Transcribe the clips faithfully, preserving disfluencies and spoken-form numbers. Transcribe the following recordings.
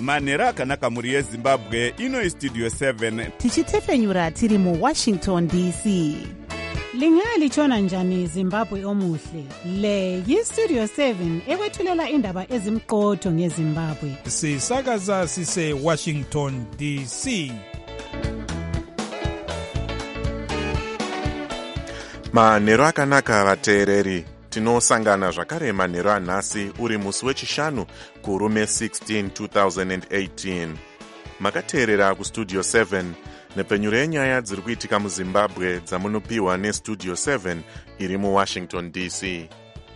manhero akanaka mhuri yezimbabwe. Ino istudio seven tichitefenyura tiri muwashington D C. Lingalitshona njani Zimbabwe omuhle? Le yistudio seven ekwethulela indaba ezimqotho ngeZimbabwe. Sisakaza sise Washington D C. Manhero akanaka vateereri. Tinosangana zvakare manhero anhasi uri musi wechishanu kurume sixteen two thousand eighteen. Makateerera kustudio seven nepenyuro yenyaya dziri kuitika muZimbabwe dzamunopiwa nestudio seven iri muWashington D C.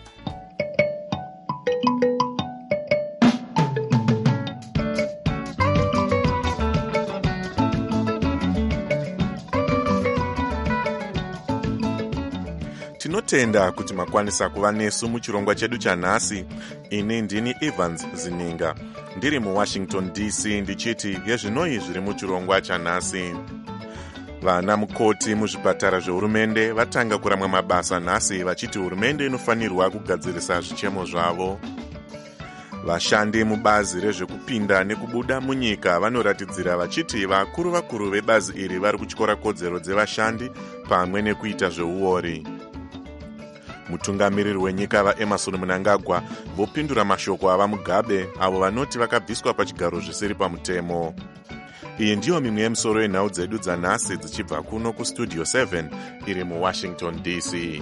Tinotenda kuti makwanisa kuva nesu muchirongwa chedu chanhasi. Ini ndini Evans Zininga, ndiri muWashington D C ndichiti yezvinoi zviri muchirongwa chanhasi. Vana mukoti muzvipatara zvehurumende vatanga kuramwa mabasa nhasi vachiti hurumende inofanirwa kugadzirisa zvichemo zvavo. Vashandi mubazi rezvekupinda nekubuda munyika vanoratidzira vachiti vakuru vakuru vebazi iri vari kutyora kodzero dzevashandi pamwe nekuita zveuori. Mutungamiriri wenyika vaEmerson Mnangagwa vopindura mashoko ava Mugabe avo vanoti vakabviswa pachigaro zvisiri pamutemo. Iyi ndiyo mimwe yemisoro yenhau dzedu dzanhasi dzichibva kuno kustudio seven iri muWashington D C.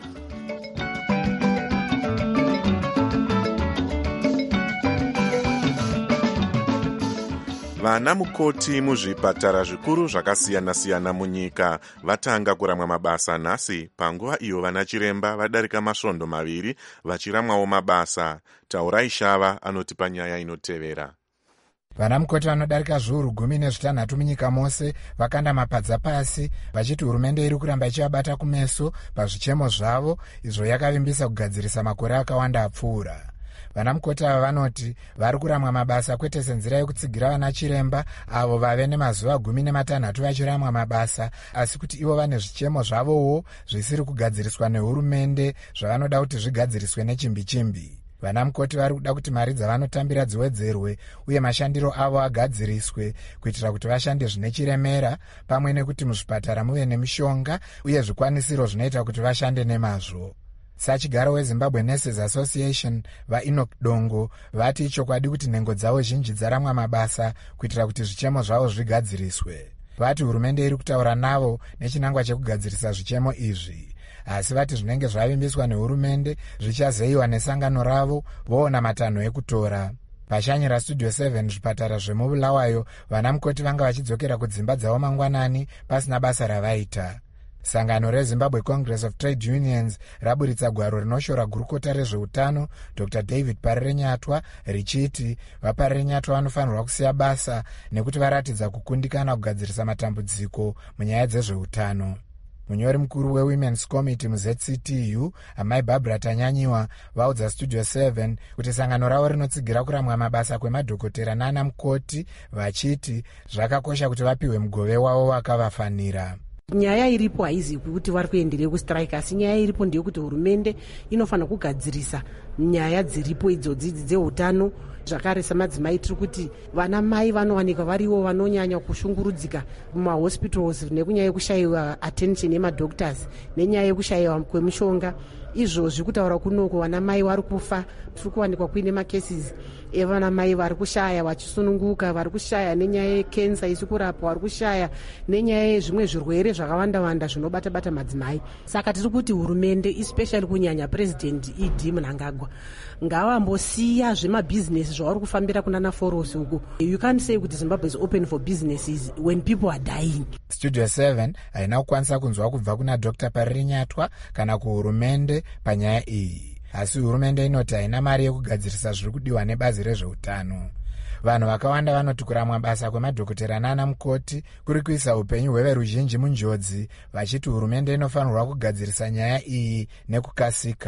Vana mukoti muzvipatara zvikuru zvakasiyana-siyana munyika vatanga kuramwa mabasa nhasi panguva iyo vana chiremba vadarika masvondo maviri vachiramwawo mabasa. Taurai Shava anotipa nyaya inotevera. Vana mukoti vanodarika zviuru gumi nezvitanhatu munyika mose vakanda mapadza pasi vachiti hurumende iri kuramba ichivabata kumeso pazvichemo zvavo izvo yakavimbisa kugadzirisa makore akawanda apfuura. Vana mukoti ava vanoti vari kuramwa mabasa kwete senzira yekutsigira vana chiremba avo vave nemazuva gumi nematanhatu vachiramwa mabasa, asi kuti ivo vane zvichemo zvavowo zvisiri kugadziriswa nehurumende zvavanoda kuti zvigadziriswe nechimbi chimbi. Vana mukoti vari kuda kuti mari dzavanotambira dziwedzerwe uye mashandiro avo agadziriswe kuitira kuti vashande zvine chiremera, pamwe nekuti muzvipatara muve nemishonga uye zvikwanisiro zvinoita kuti vashande nemazvo. Sachigaro weZimbabwe Nurses Association vaEnoch Dongo vati chokwadi kuti nhengo dzavo zhinji dzaramwa mabasa kuitira kuti zvichemo zvavo zvigadziriswe. Vati hurumende iri kutaura navo nechinangwa chekugadzirisa zvichemo izvi, asi vati zvinenge zvavimbiswa nehurumende zvichazeyiwa nesangano ravo voona matanho ekutora. Pashanyira studio seven zvipatara zvemubulawayo vana mukoti vanga vachidzokera kudzimba dzavo mangwanani pasina basa ravaita. Sangano reZimbabwe Congress of Trade Unions raburitsa gwaro rinoshora gurukota rezveutano Doctor David Parirenyatwa richiti vaParirenyatwa vanofanirwa kusiya basa nekuti varatidza kukundikana kugadzirisa matambudziko munyaya dzezveutano. Munyori mukuru weWomen's Committee muZ C T U amai Barbara Tanyanyiwa vaudza studio seven kuti sangano ravo rinotsigira kuramwa mabasa kwemadhokotera nana mukoti vachiti zvakakosha kuti vapiwe mugove wavo wakavafanira. Nyaya iripo haizi kuti vari kuenderera kustrike, asi nyaya iripo ndeyekuti hurumende inofanira kugadzirisa nyaya dziripo idzodzi dzeutano. Zvakare samadzimai tiri kuti vana mai vanowanika variwo vanonyanya kushungurudzika mumahospitals nekunyaya yekushayiwa attention yemadoctors nenyaya yekushayiwa kwemishonga. Izvozvi kutaura kunoko vana mai vari kufa, tiri kuwanikwa kuine macases evana mai vari kushaya vachisununguka, vari kushaya nenyaya yekensa isi kurapwa, vari kushaya nenyaya yezvimwe zvirwere zvakawanda-wanda zvinobata-bata madzimai. Saka tiri kuti hurumende especially kunyanya President E D Mnangagwa ngavambosiya zvemabhizinesi zvavari kufambira kunana Foros uko. You can't say kuti Zimbabwe is open for businesses when people are dying. Studio seven haina kukwanisa kunzwa kubva kuna Doctor Parirenyatwa kana kuhurumende panyaya iyi, asi hurumende inoti haina mari yekugadzirisa zviri kudiwa nebazi rezveutano. Vanhu vakawanda vanoti kuramwa basa kwemadhokotera nana mukoti kuri kuisa upenyu hweveruzhinji munjodzi, vachiti hurumende inofanirwa kugadzirisa nyaya iyi nekukasika.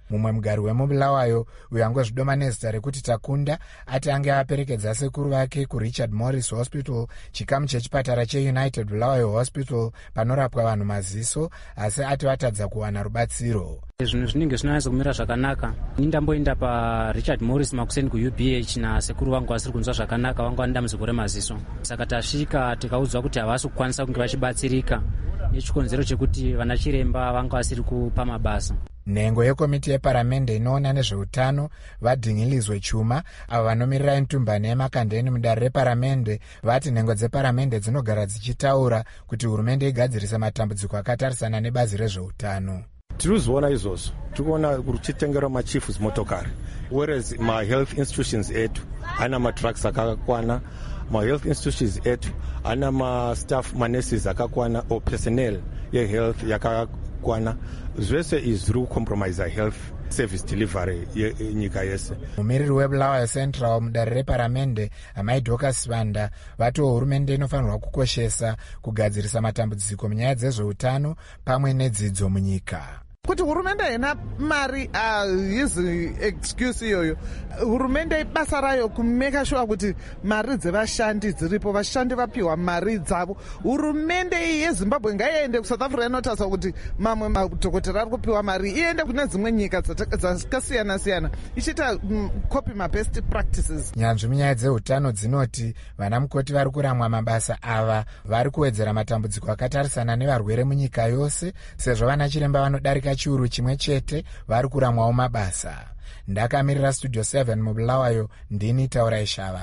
mumwe mugari wemubulawayo uyo angozvidoma nezita rekuti Takunda ati ange aperekedza sekuru vake kuRichard Morris Hospital, chikamu chechipatara cheUnited Bulawayo Hospital panorapwa vanhu maziso, asi ati vatadza kuwana rubatsiro. Zvinhu zvinenge zvinonyatsa kumira zvakanaka. Ini ndamboenda paRichard Morris Makuseni kuU B H nasekuru vangu vasiri kunzwa zvakanaka, vanga vane dambudziko remaziso. Saka tasvika tikaudzwa kuti havasi kukwanisa kunge vachibatsirika nechikonzero chekuti vana chiremba vanga vasiri kupa mabasa. Nhengo yekomiti yeparamende inoona nezveutano vaDhingilizwe Chuma, avo vanomirira intumbani yemakandeni mudare reparamende, vati nhengo dzeparamende dzinogara dzichitaura kuti hurumende igadzirise matambudziko akatarisana nebazi rezveutano. Tirikuziona izvozvo, tirikuona kuchitengerwa machiefs motokari, whereas mahealth institutions edu ana matrucks akakwana, mahealth institutions edu ana mastaff manurses akakwana or personnel yehealth yakakwana. Zvese izvi zviri kucompromise health service delivery yenyika yese. Mumiriri weBulawayo Central mudare reparamende Amai Dorcas Vanda vati hurumende inofanirwa kukoshesa kugadzirisa matambudziko munyaya dzezveutano pamwe nedzidzo munyika. Kuti hurumende haina mari haisi excuse iyoyo. Hurumende basa rayo kumeka sure kuti mari dzevashandi dziripo, vashandi vapiwa mari dzavo. Hurumende yeZimbabwe ngaiende kuSouth Africa inotaura kuti mamwe madhokotera ari kupiwa mari iende kune dzimwe nyika dzakasiyana siyana ichiita copy ma best practices. Nyanzvi munyaya dzeutano dzinoti vana mukoti vari kuramwa mabasa ava vari kuwedzera matambudziko akatarisana nevarwere munyika yose, sezvo vana chiremba vanodarika chiuru chimwe chete vari kuramwawo mabasa. Ndakamirira Studio seven mubulawayo, ndini Taurai Shava.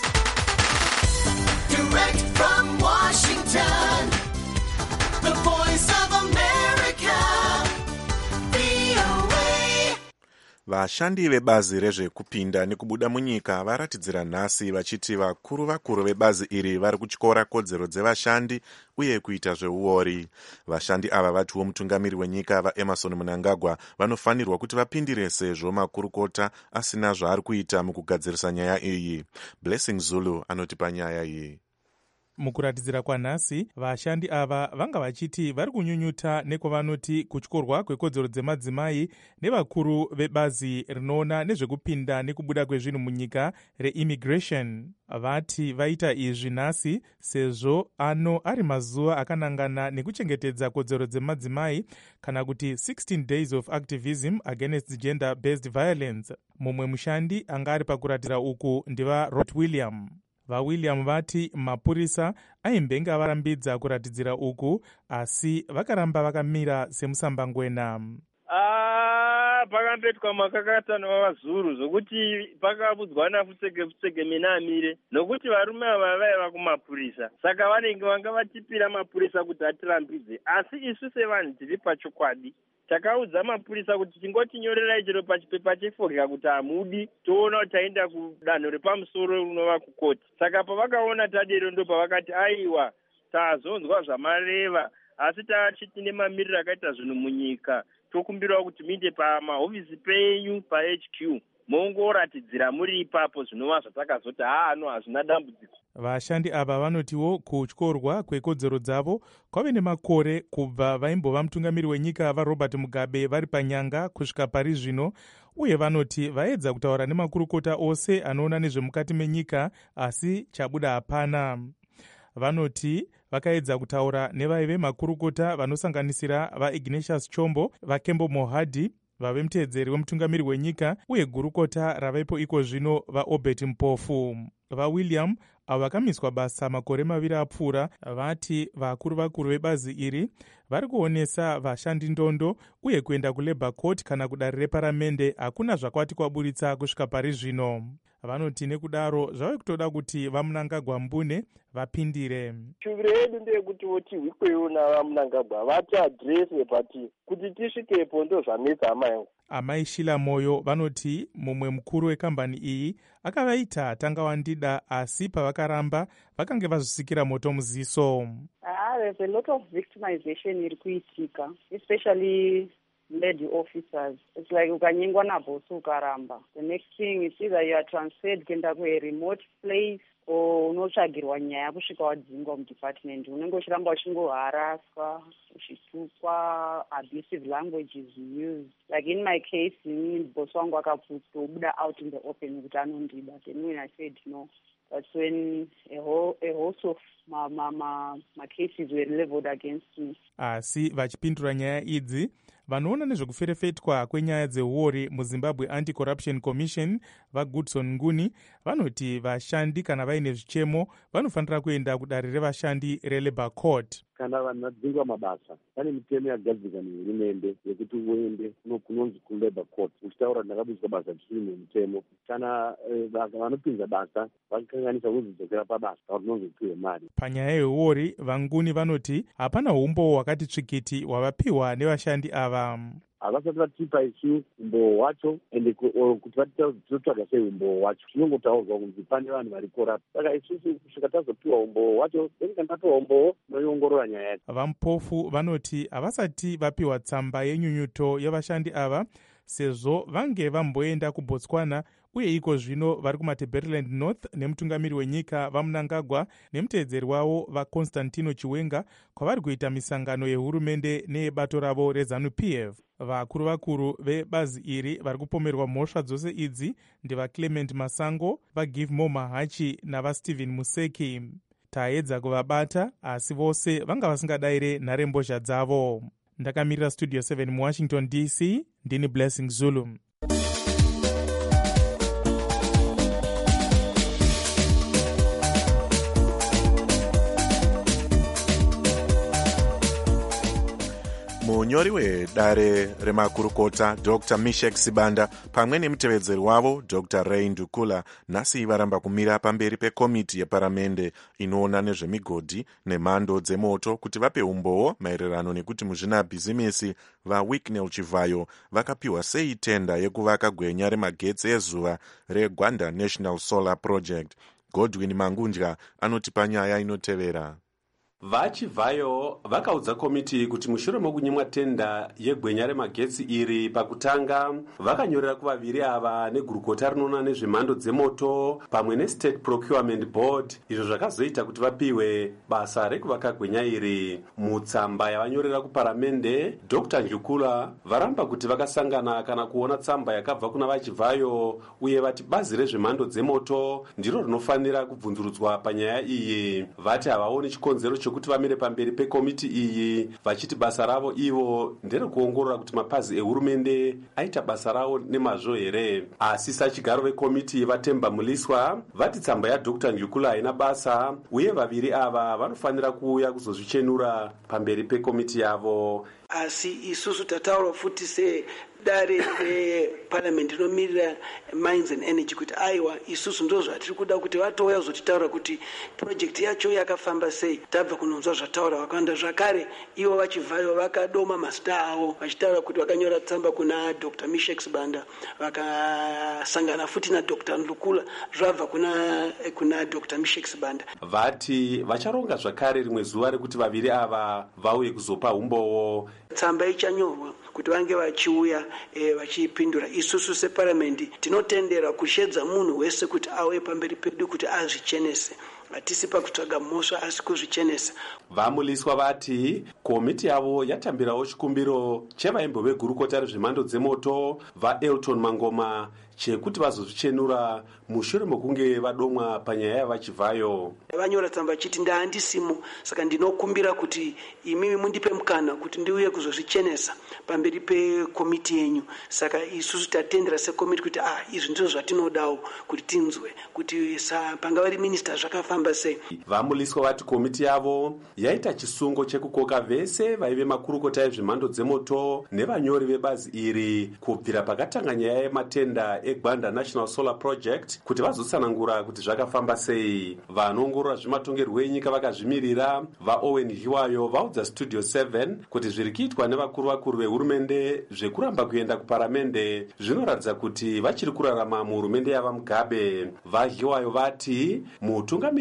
Direct from Washington, the voice of America, V O A. Vashandi vebazi rezvekupinda nekubuda munyika varatidzira nhasi vachiti vakuru vakuru vebazi iri vari kutyora kodzero dzevashandi uye kuita zveuori. Vashandi ava vatiwo mutungamiri wenyika vaEmerson Mnangagwa vanofanirwa kuti vapindire sezvo makurukota asina zvaari kuita mukugadzirisa nyaya iyi. Blessing Zulu anotipa nyaya iyi. Mukuratidzira kwanhasi, vashandi ava vanga vachiti vari kunyunyuta nekwavanoti kutyorwa kwekodzero dzemadzimai nevakuru vebazi rinoona nezvekupinda nekubuda kwezvinhu munyika reimmigration. Vati vaita izvi nhasi sezvo ano ari mazuva akanangana nekuchengetedza kodzero dzemadzimai, kana kuti sixteen days of activism against gender based violence. Mumwe mushandi anga ari pakuratidzira uku ndiva Rot William. VaWilliam vati mapurisa aimbenga varambidza kuratidzira uku, asi vakaramba vakamira semusambangwena. Ah, pakambetwa makakatana vavazuru zvokuti pakabudzwana futsege futsege mina amire nokuti varume ava vaiva kumapurisa, saka vanenge vanga vatipira mapurisa kuti atirambidze, asi isu sevanhu tiri pachokwadi takaudza mapurisa kuti tingotinyorerai chero pachipepa chefodya kuti hamudi, toona kuti taenda kudanho repamusoro unova kukoti. Saka pavakaona tadero ndo pavakati aiwa tazonzwa zvamareva, asi tachitine mamiriro akaita zvinhu munyika, tokumbirawo kuti muinde pamahofisi penyu paH Q mongoratidzira muri ipapo zvinova zvatakazoti haano hazvina dambudziko. Vashandi ava vanotiwo kutyorwa kwekodzero dzavo kwave nemakore kubva vaimbova mutungamiri wenyika vaRobert Mugabe vari panyanga kusvika pari zvino, uye vanoti vaedza kutaura nemakurukota ose anoona nezvemukati menyika, asi chabuda hapana. Vanoti vakaedza kutaura nevaive makurukota vanosanganisira vaIgnatius Chombo, vaKembo Mohadi, vave muteedzeri wemutungamiri wenyika, uye gurukota ravaipo iko zvino vaObert Mpofu. VaWilliam avo vakamiswa basa makore maviri apfuura, vati vakuru vakuru vebazi iri vari kuonesa vashandi ndondo uye kuenda kuLabour Court kana kudare reparamende hakuna zvakwati kwaburitsa kusvika pari zvino. Vanoti nekudaro zvave kutoda kuti vaMnangagwa Mbune vapindire. Shuviro yedu ndeyekuti voti hwikweyo navaMnangagwa vati adrese pati kuti tisvikepo ndo zvanetsa hama yangu. Amai Shila Moyo vanoti mumwe mukuru wekambani iyi akavaita tanga wandida, asi pavakaramba vakange vazvisikira moto muziso. Ah, there's a lot of victimization iri kuitika, especially led officers. It's like ukanyengwa nabhosi ukaramba. The next thing is either you are transferred kuenda kwe-remote place or unotsvagirwa nyaya kusvika wadzingwa mudepartment. Unenge uchiramba uchingoharaswa, uchitukwa, abusive language is used. Like in my case, bosi wangu akabvutswa ubuda out in the open kuti anondida. Then when I said no, that's when a whole, a host of my, my, my, my cases were leveled against me. Asi vachipindura nyaya idzi, vanoona nezvekuferefetwa kwenyaya dzeuori muZimbabwe Anti-Corruption Commission vaGoodson Nguni vanoti vashandi kana vaine zvichemo vanofanira kuenda kudare revashandi reLabour Court. Kana vanhu vadzingwa mabasa, pane mitemo yagadzirwa nehurumende yekuti uende kunonzi kuLabour Court uchitaura ndakabudzwa basa zvisiri nemutemo. Kana vanopinza basa vachikanganisa kuzodzokera pabasa kuti unonzopiwe mari. Panyaya yeuori, vaNguni vanoti hapana umbo hwakati tsvikiti hwavapiwa nevashandi ava. Havasati vatipa isu umbowo hwacho ende kuti vatitotsvaga sei umbowo hwacho. Chinongotaurwa kunzi pane vanhu vari korapwa. Saka isusu kusvika tazopiwa umbowo hwacho, then kana tapiwa umbowo tinoongorora nyaya yacho. Vamupofu vanoti havasati vapiwa tsamba yenyunyuto yevashandi ava sezvo vange vamboenda kuBotswana uye iko zvino vari kumaTebeleland North nemutungamiri wenyika vaMnangagwa nemuteedzeri wavo vaConstantino Chiwenga kwavari kuita misangano yehurumende neyebato ravo reZANU-P F. Vakuru vakuru vebazi iri vari kupomerwa mhosva dzose idzi ndivaClement Masango, vaGive Mo Mahachi navaStephen Museki. Taedza kuvabata asi vose vanga vasingadayire nharembozha dzavo. Ndakamirira Studio seven muWashington D C, ndini Blessing Zulu. Munyori wedare remakurukota Doctor Mishek Sibanda pamwe nemutevedzeri wavo Doctor Ray Ndukula nhasi varamba kumira pamberi pekomiti yeparamende inoona nezvemigodhi nemhando dzemoto kuti vape umbowo maererano nekuti muzvinabhizimisi vaWicknell Chivayo vakapiwa sei tenda yekuvaka gwenya remagetsi ezuva reGwanda National Solar Project. Godwin Mangundya anotipa nyaya inotevera. Vachivayo vakaudza komiti kuti mushure mokunyimwa tenda yegwenya remagetsi iri pakutanga vakanyorera kuvaviri ava negurukota rinoona nezvemhando dzemoto pamwe neState Procurement Board, izvo zvakazoita kuti vapiwe basa rekuvaka gwenya iri. Mutsamba yavanyorera kuparamende, Doctor Ndukula varamba kuti vakasangana kana kuona tsamba yakabva kuna Vachivayo uye vati bazi rezvemhando dzemoto ndiro rinofanira kubvunzurudzwa panyaya iyi. Vati havaoni chikonzero kuti vamire pamberi pekomiti iyi vachiti basa ravo ivo nderekuongorora kuti mapazi ehurumende aita basa ravo nemazvo here. Asi sachigaro vekomiti vatemba muliswa vati tsamba yaDoctor Ndukula haina basa uye vaviri ava vanofanira kuuya kuzozvichenura pamberi pekomiti yavo. Asi isusu tataura futi se dare reparliament inomirira mines and energy kuti aiwa isusu ndo zvatiri kuda kuti vatouya kuzotitaura kuti project yacho yakafamba sei. Tabva kunonzwa zvataura vakawanda zvakare ivo Vachivayo vakadoma mazita avo vachitaura kuti vakanyora tsamba kuna Doctor Mishek Sibanda vakasangana futi naDoctor Ndukula zvabva kuna kuna Doctor Mishek Sibanda. Vati vacharonga zvakare rimwe zuva rekuti vaviri ava vauye kuzopa umbowo. Tsamba ichanyorwa kuti vange vachiuya e, vachipindura. Isusu separamendi tinotendera kushedza munhu wese kuti auye pamberi pedu kuti azvichenese. Hatisi pakutsvaga mhosva asi kuzvichenesa. Vamuliswa vati komiti yavo yatambirawo chikumbiro chevaimbo vegurukota rezvemhando dzemoto vaElton Mangoma chekuti vazozvichenura mushure mokunge vadomwa panyaya yavachivayo. Vanyora tsamba chiti ndaandisimo saka ndinokumbira kuti imimi mundipe mukana kuti ndiuye kuzozvichenesa pamberi pekomiti yenyu. Saka isusu tatendera sekomiti kuti ah izvi ndizvo zvatinodawo kuti tinzwe kuti sa panga vari minister zvakafamba sei. Vamuliswa vati komiti yavo yaita chisungo chekukoka vese vaive makurukota ezvemhando dzemoto nevanyori vebazi iri kubvira pakatanga nyaya yematenda eGwanda National Solar Project kuti vazotsanangura kuti zvakafamba sei. Vanoongorora zvematongerwo enyika vakazvimirira vaOwen Hiwayo vaudza Studio seven kuti zviri kuitwa nevakuru vakuru vehurumende zvekuramba kuenda kuparamende zvinoratidza kuti vachiri kurarama muhurumende yava Mugabe. VaHiwayo vati mutungamiri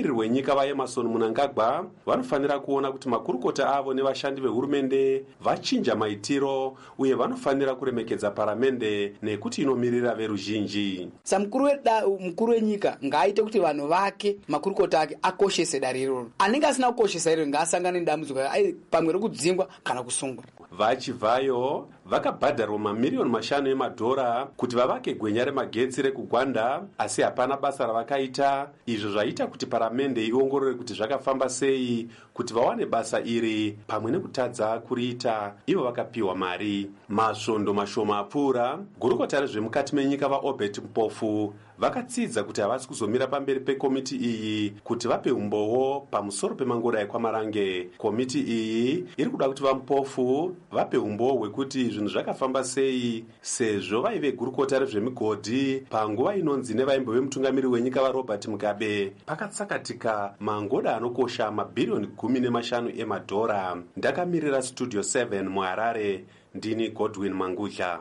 vatungamiriri wenyika vaemarson mnangagwa vanofanira kuona kuti makurukota avo nevashandi vehurumende vachinja maitiro uye vanofanira kuremekedza paramende nekuti inomirira veruzhinji. samukuru mukuru wenyika ngaaite kuti vanhu vake makurukota ake akoshese dare iroro. anenge asina kukoshesa iroro ngaasangane nedambudziko pamwe rekudzingwa kana kusungwa. vachibvayo vakabhadharwa mamiriyoni mashanu emadhora kuti vavake gwenya remagetsi rekugwanda, asi hapana basa ravakaita. izvo zvaita kuti paramende iongorore kuti zvakafamba sei kuti vawane basa iri pamwe nekutadza kuriita ivo vakapiwa mari. masvondo mashoma apfuura, gurukota rezvemukati menyika vaobert mpofu vakatsidza kuti havasi kuzomira pamberi pekomiti iyi kuti vape umbowo pamusoro pemangoda ekwamarange. komiti iyi iri kuda kuti vamupofu vape umbowo hwekuti zvinhu zvakafamba sei sezvo vaive gurukota rezvemigodhi panguva inonzi nevaimbo vemutungamiri wenyika varobert mugabe pakatsakatika mangoda anokosha mabhiriyoni gumi nemashanu emadhora. ndakamirira studio seven muharare, ndini Godwin Mangudla.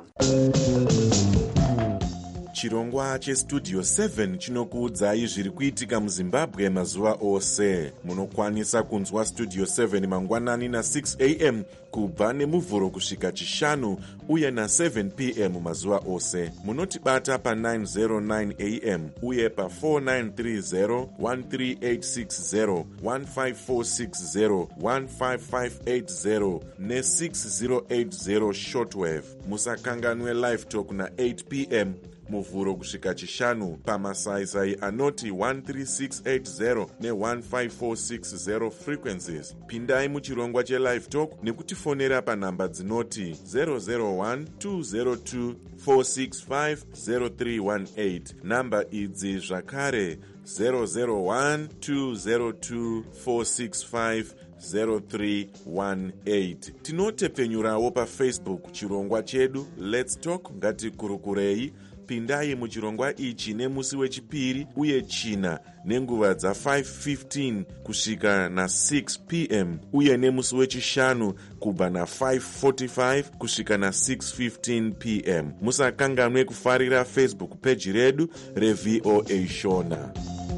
chirongwa chestudio seven chinokuudzai zviri kuitika muzimbabwe mazuva ose. munokwanisa kunzwa studio seven mangwanani na-six a m kubva nemuvhuro kusvika chishanu uye na-seven p m mazuva ose. munotibata pa-nine oh nine a m uye pa-four nine three zero, one three eight six zero, one five four six zero, one five five eight zero ne-six zero eight zero shortwave. musakanganwe live talk na-eight p m muvhuro kusvika chishanu pamasaisai anoti one three six eight zero ne-one five four six zero frequencies. pindai muchirongwa chelive talk nekutifonera panhamba dzinoti zero zero one two zero two four six five zero three one eight. namba idzi zvakare zero zero one two zero two four six five zero three one eight. tinotepfenyurawo pafacebook chirongwa chedu Let's Talk ngatikurukurei. pindai muchirongwa ichi nemusi wechipiri uye china nenguva dza-five fifteen kusvika na-six p m uye nemusi wechishanu kubva na-five forty-five kusvika na-six fifteen p m. musakanganwe kufarira facebook peji redu reV O A Shona.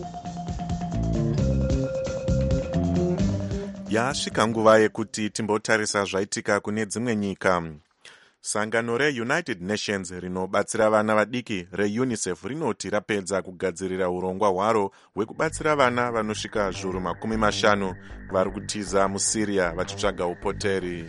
yasvika nguva yekuti timbotarisa zvaitika kune dzimwe nyika. sangano reunited nations rinobatsira vana vadiki reunicef rinoti rapedza kugadzirira urongwa hwaro hwekubatsira vana vanosvika zviuru makumi mashanu vari kutiza musyria vachitsvaga upoteri.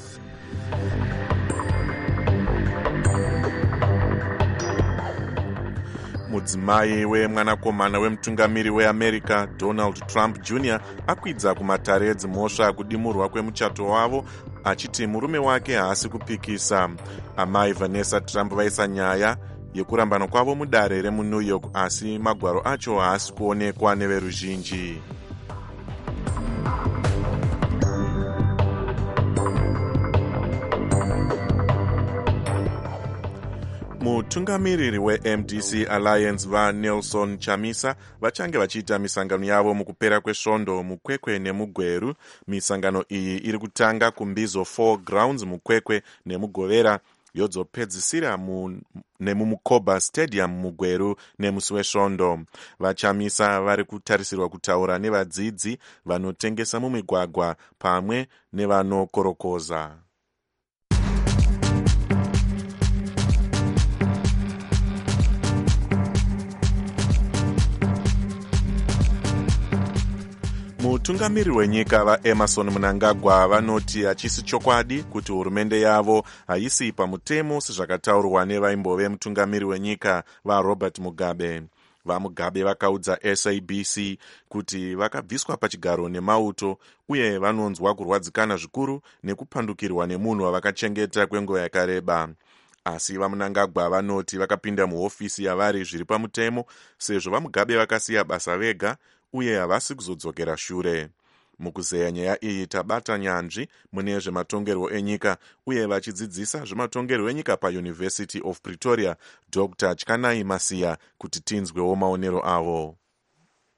mudzimai wemwanakomana wemutungamiri weamerica Donald Trump Junior akwidza kumatare edzimhosva kudimurwa kwemuchato wavo achiti murume wake haasi kupikisa. amai Vanessa Trump vaisa nyaya yekurambana kwavo mudare remuNew York, asi magwaro acho haasi kuonekwa neveruzhinji. mutungamiriri we-M D C Alliance vaNelson Chamisa vachange vachiita misangano yavo mukupera kwesvondo mukwekwe nemugweru. misangano iyi iri kutanga kumbizo four grounds mukwekwe nemugovera yodzopedzisira mu, nemumukoba stadium mugweru nemusi wesvondo. vachamisa vari kutarisirwa kutaura nevadzidzi vanotengesa mumigwagwa pamwe nevanokorokoza. mutungamiri wenyika vaEmarson Mnangagwa vanoti hachisi chokwadi kuti hurumende yavo haisi pamutemo sezvakataurwa nevaimbove mutungamiri wenyika vaRobert Mugabe. vaMugabe vakaudza S A B C kuti vakabviswa pachigaro nemauto uye vanonzwa kurwadzikana zvikuru nekupandukirwa nemunhu wavakachengeta kwenguva yakareba. asi vaMnangagwa vanoti vakapinda muhofisi yavari zviri pamutemo sezvo vaMugabe vakasiya basa vega uye havasi kuzodzokera shure. mukuzeya nyaya iyi tabata nyanzvi mune zvematongerwo enyika uye vachidzidzisa zvematongerwo enyika paUniversity of Pretoria Doctor Tyanai Masiya kuti tinzwewo maonero avo.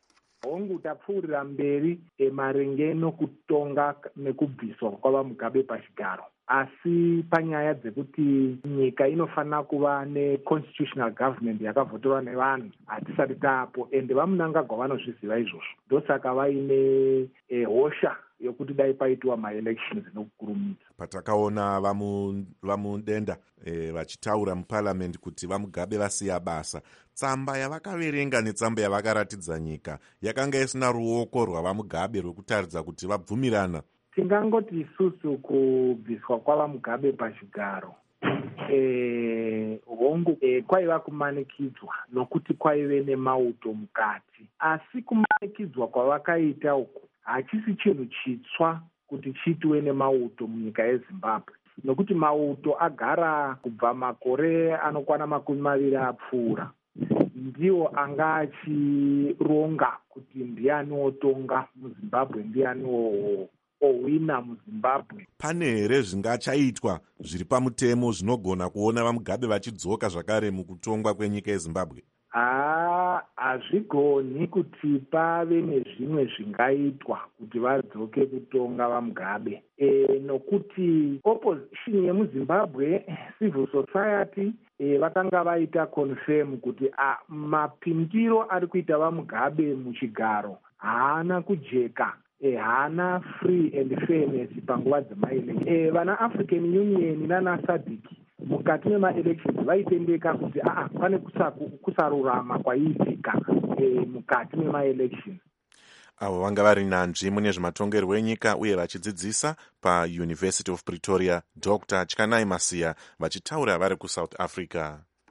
hongu tapfuurira mberi e, maringe nokutonga nekubviswa kwavamugabe pachigaro, asi panyaya dzekuti nyika inofanira kuva neconstitutional government yakavhotorwa nevanhu hatisati taapo, ende vamunangagwa vanozviziva izvozvo. Ndosaka vaine e, hosha yokuti dai paitiwa maelections nokukurumidza. Patakaona vamudenda e, vachitaura muparliament kuti vamugabe vasiya basa, tsamba yavakaverenga netsamba yavakaratidza nyika yakanga isina ruoko rwavamugabe rwekutaridza kuti vabvumirana. Tingangoti isusu kubviswa kwavamugabe pachigaro e, hongu e, kwaiva kumanikidzwa nokuti kwaive nemauto mukati, asi kumanikidzwa kwavakaita uku hachisi chinhu chitsva kuti chiitwe nemauto munyika yeZimbabwe, nokuti mauto agara kubva makore anokwana makumi maviri apfuura. Ndiwo anga achironga kuti ndiani otonga muZimbabwe, ndiani owina muZimbabwe. Pane here zvingachaitwa zviri pamutemo zvinogona kuona vamugabe vachidzoka zvakare mukutongwa kwenyika yeZimbabwe? Ah, hazvigoni kuti pave nezvimwe zvingaitwa kuti vadzoke kutonga vamugabe, e, nokuti opposition yemuZimbabwe, civil society, e, vakanga vaita confirm kuti ah, mapindiro ari kuita vamugabe muchigaro haana kujeka, e, haana free and fairness panguva dzemaelection. E, vana African Union nana SADC mukati memaelections vaitendeka kuti aa pane kusarurama kwaiitika e, mukati memaelections. Avo vanga vari nyanzvi mune zvematongerwo enyika uye vachidzidzisa paUniversity of Pretoria, Doctor Tyakanai Masiya, vachitaura vari kuSouth Africa.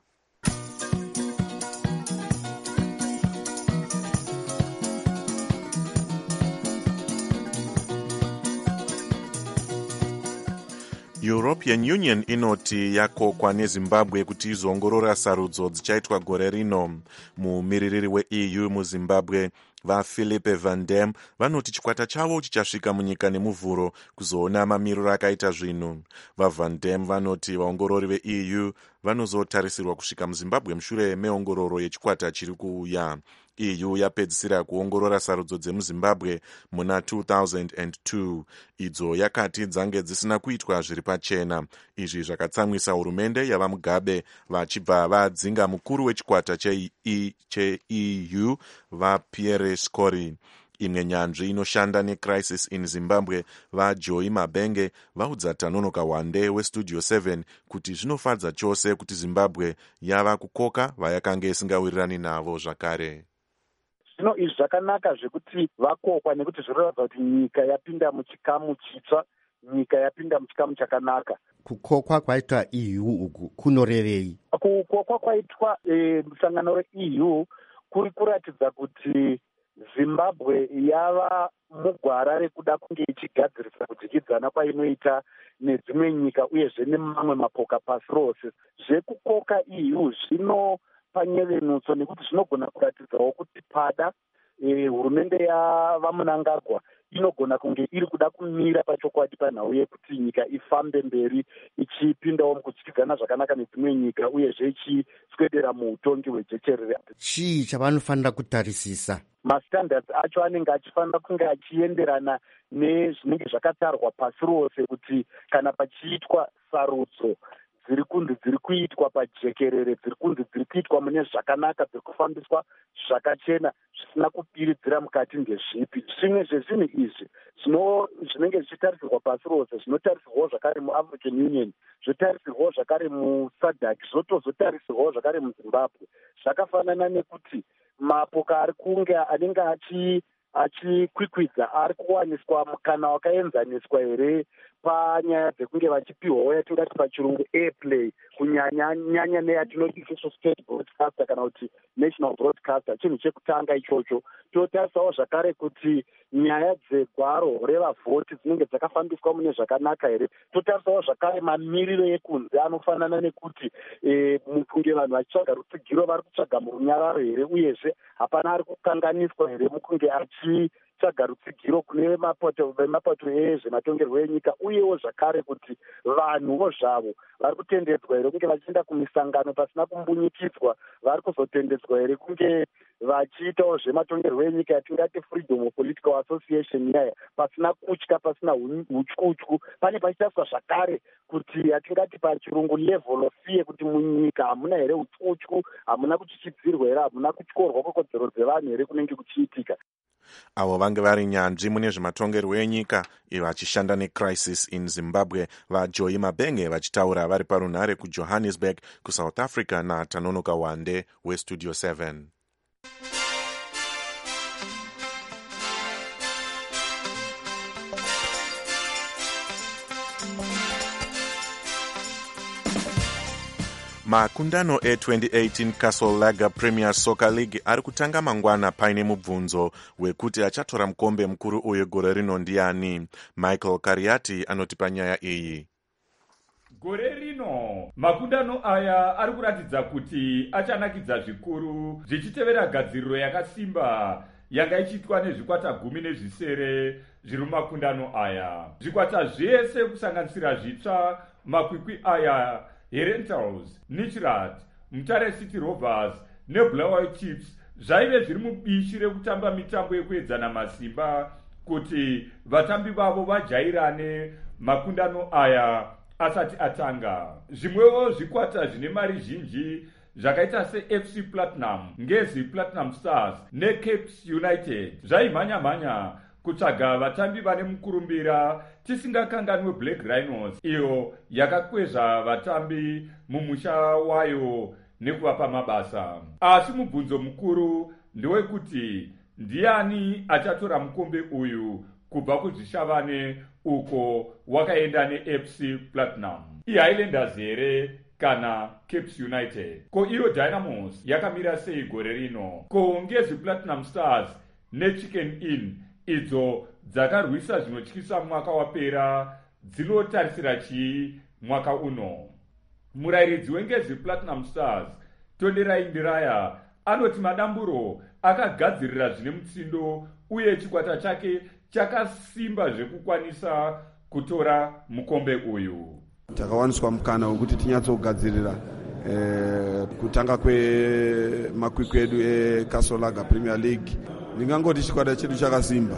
European Union inoti yakokwa neZimbabwe kuti izoongorora sarudzo dzichaitwa gore rino. Mumiririri weE U muZimbabwe vaPhilippe Van Dam vanoti chikwata chavo chichasvika munyika nemuvhuro kuzoona mamiriro akaita zvinhu. VaVan Dam vanoti vaongorori veE U vanozotarisirwa kusvika muZimbabwe mushure meongororo yechikwata chiri kuuya. E U yapedzisira kuongorora sarudzo dzemuZimbabwe muna two thousand two. Idzo yakati dzange dzisina kuitwa zviri pachena. Izvi zvakatsamwisa hurumende yavamugabe vachibva vadzinga mukuru wechikwata cheE U vaPierre Scori. Imwe nyanzvi inoshanda neCrisis in Zimbabwe vaJoy Mabenge vaudza Tanonoka Wande weStudio seven kuti zvinofadza chose kuti Zimbabwe yava kukoka vayakange isingawirirani navo zvakare. Zvino izvi zvakanaka zvekuti vakokwa nekuti zvinoratidza kuti nyika yapinda muchikamu chitsva, nyika yapinda muchikamu chakanaka. Kukokwa kwaitwa E U uku kunorevei? Kukokwa kwaitwa e, musangano reE U kuri kuratidza kuti Zimbabwe yava mugwara rekuda kunge ichigadzirisa kudyidzana kwainoita nedzimwe nyika uyezve nemamwe mapoka pasi rose. Zvekukoka E U zvino panyevenutso nekuti zvinogona kuratidzawo kuti pada e, hurumende yavamunangagwa inogona kunge iri kuda kumira pachokwadi panhau yekuti nyika ifambe mberi ichipindawo mukudyidzana zvakanaka nedzimwe nyika uyezve ichiswedera muutongi hwejecherere. Chii chavanofanira kutarisisa? Mastandards acho anenge achifanira kunge achienderana nezvinenge zvakatarwa pasi rose kuti kana pachiitwa sarudzo dziri kunzi dziri kuitwa pajekerere, dziri kunzi dziri kuitwa mune zvakanaka, dziri kufambiswa zvakachena zvisina kupiridzira mukati ndezvipi. Zvimwe zvezvinhu izvi zvinenge zvichitarisirwa pasi rose zvinotarisirwawo zvakare muAfrican Union, zvotarisirwawo zvakare muSADC, zvotozotarisirwawo zvakare muZimbabwe. Zvakafanana nekuti mapoka ari kunge anenge achi achikwikwidza ari kuwaniswa mukana wakaenzaniswa here panyaya dzekunge vachipiwawo yatingati pachirungu airplay kunyanya nyanya neyatinoti isusu state broadcaster kana kuti national broadcaster. Chinhu chekutanga ichocho. Totarisawo zvakare kuti nyaya dzegwaro revavhoti dzinenge dzakafambiswa mune zvakanaka here. Totarisawo zvakare mamiriro ekunze anofanana nekuti e, mukunge vanhu vachitsvaga rutsigiro vari kutsvaga murunyararo here uyezve hapana ari kukanganiswa here mukunge achi kutsvaga rutsigiro kune mapato vemapato ezvematongerwo enyika, uyewo zvakare kuti vanhuwo zvavo vari kutendedzwa here kunge vachienda kumisangano pasina kumbunyikidzwa, vari kuzotendedzwa here kunge vachiitawo zvematongerwo enyika yatingati freedom of political association yaya pasina kutya, pasina utyutyu. Pane pachitaswa zvakare kuti yatingati pachirungu level of fear, kuti munyika hamuna here utyutyu, hamuna kuchichidzirwa here, hamuna kutyorwa kwekodzero dzevanhu here kunenge kuchiitika. Avo vange vari nyanzvi mune zvematongerwo enyika ivo vachishanda necrisis in Zimbabwe vaJoyi Mabenge vachitaura vari parunhare kuJohannesburg kuSouth Africa naTanonoka Wande weStudio seven. Makundano e twenty eighteen Castle Lager Premier Soccer League ari kutanga mangwana paine mubvunzo wekuti achatora mukombe mukuru uyu gore rino ndiani. Michael Kariati anotipa nyaya iyi. Gore rino makundano aya ari kuratidza kuti achanakidza zvikuru zvichitevera gadziriro yakasimba yanga ichiitwa nezvikwata gumi nezvisere zviri makundano aya. Zvikwata zvese kusanganisira zvitsva makwikwi aya Herentals, Nichirat, Mutare City Rovers neBulawayo Chiefs zvaive zviri mubishi rekutamba mitambo yekuedzana masimba kuti vatambi vavo vajairane makundano aya asati atanga. Zvimwewo zvikwata zvine mari zhinji zvakaita seF C Platinum, Ngezi Platinum Stars neCapes United zvaimhanya-mhanya kutsvaga vatambi vane mukurumbira, tisingakanganwe Black Rhinos iyo yakakwezva vatambi mumusha wayo nekuvapa mabasa. Asi mubvunzo mukuru ndewekuti ndiani achatora mukombe uyu kubva kuzvishavane uko wakaenda neF C Platinum, iHighlanders here kana Capes United? Ko iyo Dynamos yakamira sei gore rino? Ko Ngezi Platinum Stars neChicken Inn idzo dzakarwisa zvinotyisa mwaka wapera dzinotarisira chii mwaka uno? Murairidzi weNgezi Platinum Stars Tonderai Ndiraya anoti madamburo akagadzirira zvine mutsindo uye chikwata chake chakasimba zvekukwanisa kutora mukombe uyu. Takawaniswa mukana wekuti tinyatsogadzirira eh, kutanga kwemakwikwi edu eCastle Lager Premier League. Ndingangoti chikwata chedu chakasimba.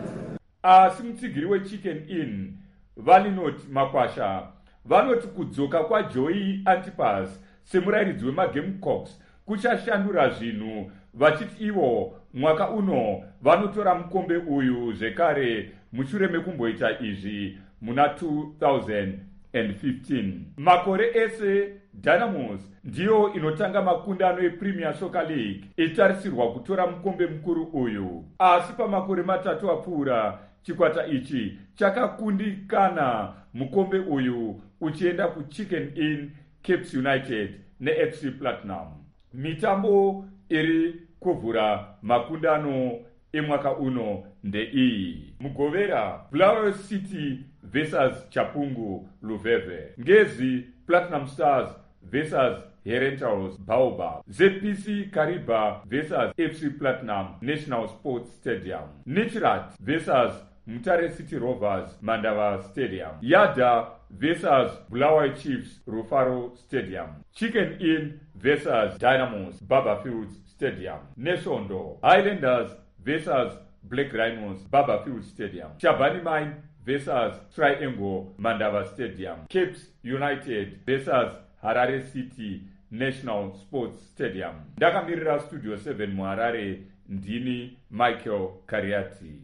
Asi mutsigiri weChicken Inn Valinoti Makwasha vanoti kudzoka kwaJoey Antipas semurairidzi wemaGamecocks kuchashandura zvinhu, vachiti ivo mwaka uno vanotora mukombe uyu zvekare mushure mekumboita izvi muna two thousand fifteen. Makore ese Dynamos ndiyo inotanga makundano ePremier Soccer League itarisirwa kutora mukombe mukuru uyu. Asi pamakore matatu apfuura chikwata ichi chakakundikana mukombe uyu uchienda kuChicken Inn, Capes United neF C Platinum. Mitambo iri kuvhura makundano emwaka uno ndeiyi: Mugovera Bulawayo City versus Chapungu Luveve, Ngezi Platinum Stars versus Herentals Baobab, Z P C Kariba versus F C Platinum National Sports Stadium, Nichirat versus Mutare City Rovers Mandava Stadium, Yada versus Bulawayo Chiefs Rufaro Stadium, Chicken Inn versus Dynamos Barberfield Stadium, Neshondo Highlanders versus Black Rhinos Barberfield Stadium, Shabani Mine versus Triangle Mandava Stadium, Capes United versus Harare City National Sports Stadium. Ndakamirira Studio seven muHarare, ndini Michael Kariati.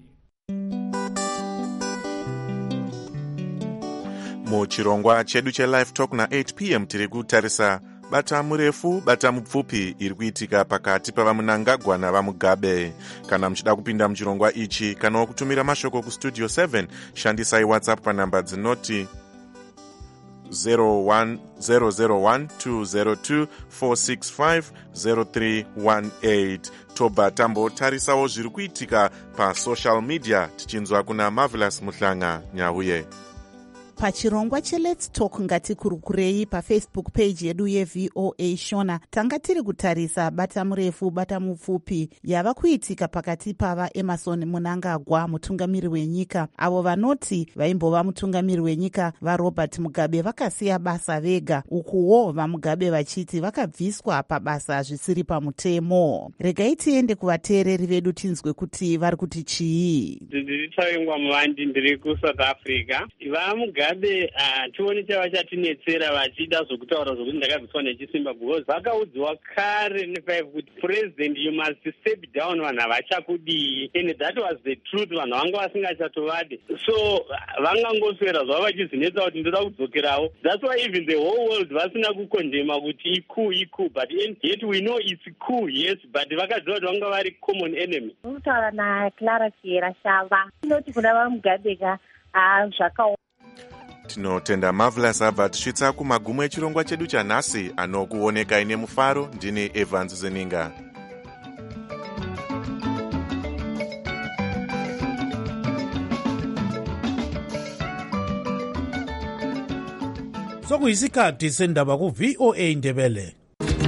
Muchirongwa chedu cheLive Talk na eight p m tiri kutarisa bata murefu bata mupfupi iri kuitika pakati pavamunangagwa navamugabe. Kana muchida kupinda muchirongwa ichi kana kutumira mashoko kustudio seven, shandisai WhatsApp panhamba dzinoti zero one zero zero one two zero two four six five zero three one eight. Tobva tambotarisawo zviri kuitika pasocial media tichinzwa kuna Marvelous Muhlanga Nyahuye. pachirongwa cheLet's Talk Ngatikurukurei pafacebook page yedu yeV O A Shona tanga tiri kutarisa bata murefu bata mupfupi yava kuitika pakati pava Emerson Mnangagwa mutungamiri wenyika avo vanoti vaimbova mutungamiri wenyika vaRobert Mugabe vakasiya basa vega ukuwo vaMugabe vachiti vakabviswa pabasa zvisiri pamutemo. Regai tiende kuvateereri vedu tinzwe kuti vari kuti chii. Ndiri Tawengwa Muvandi ndiri kuSouth Africa. VaMugabe tione chavachatinetsera vachida zvokutaura zvokuti ndakabviswa nechisimba because vakaudzwa kare nefive kuti president you must step down vanhu havachakudii and that was the truth vanhu vanga vasingachatovadi so vangangoswera zvavo vachizvinetsa kuti ndoda kudzokerawo. That's why even the whole world vasina kukondema kuti iku iku but yet we know it's cool yes but vakadziva kuti vanga vari common enemy. Kutaura naClara Chiera Shava inoti kuna vaMugabe ka zvakaoma. Tinotenda Marvelous abva tichitsa kumagumo echirongwa chedu chanhasi anokuonekai nemufaro. Ndini Evans Zeninga. Sokuyisikhathi sendaba ku-V O A Ndebele.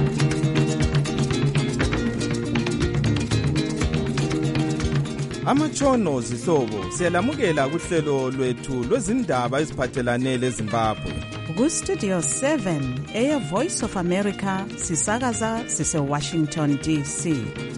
Amatshono zihlobo siyalamukela kuhlelo lwethu lwezindaba eziphathelane leZimbabwe. Ku-Studio seven eya Voice of America sisakaza sise-Washington D C.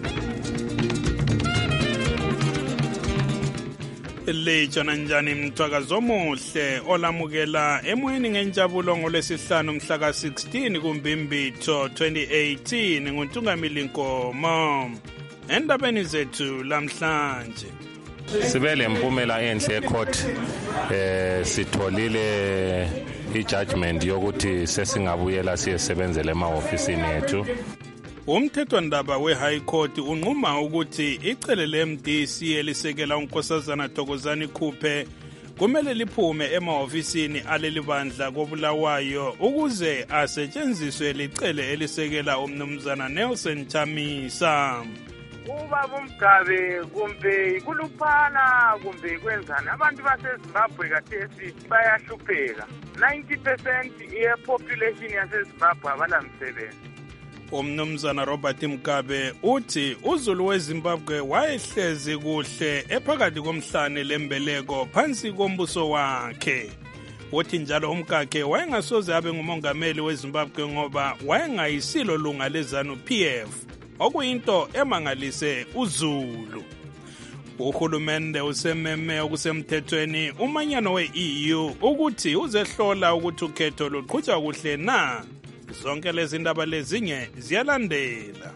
Lijona njani mthwakazo omuhle olamukela emoyeni ngenjabulo ngolwesihlanu mhla ka sixteen kuMbimbitho twenty eighteen nguNtungamili Nkomo. Endabeni zethu lamhlanje sibe lempumela enhle ecourt eh sitholile ijudgment yokuthi sesingabuyela siyesebenzele ema-ofisini ethu. Umthethwandaba we-High Court unquma ukuthi icele le-M D C elisekela uNkosazana Thokozani Khuphe kumele liphume ema-ofisini aleli bandla koBulawayo ukuze asetshenziswe licele elisekela umnumzana Nelson Chamisa. Ubaba uMgabe kumbe ikuluphana kumbe kwenzani abantu baseZimbabwe kathesi bayahlupheka. ninety percent ye-population yaseZimbabwe abalamsebenzi. Umnumzana Robert Mugabe uthi uZulu weZimbabwe wayehlezi kuhle ephakathi komhlane lembeleko phansi kombuso wakhe. Uthi njalo umkakhe wayengasoze abe ngumongameli weZimbabwe ngoba wayengayisilo lunga leZANU P F. Okuyinto emangalise uZulu. Uhulumende usememe okusemthethweni umanyano we-E U ukuthi uzehlola ukuthi ukhetho luqhutshwa kuhle na. Zonke lezi ndaba lezinye ziyalandela.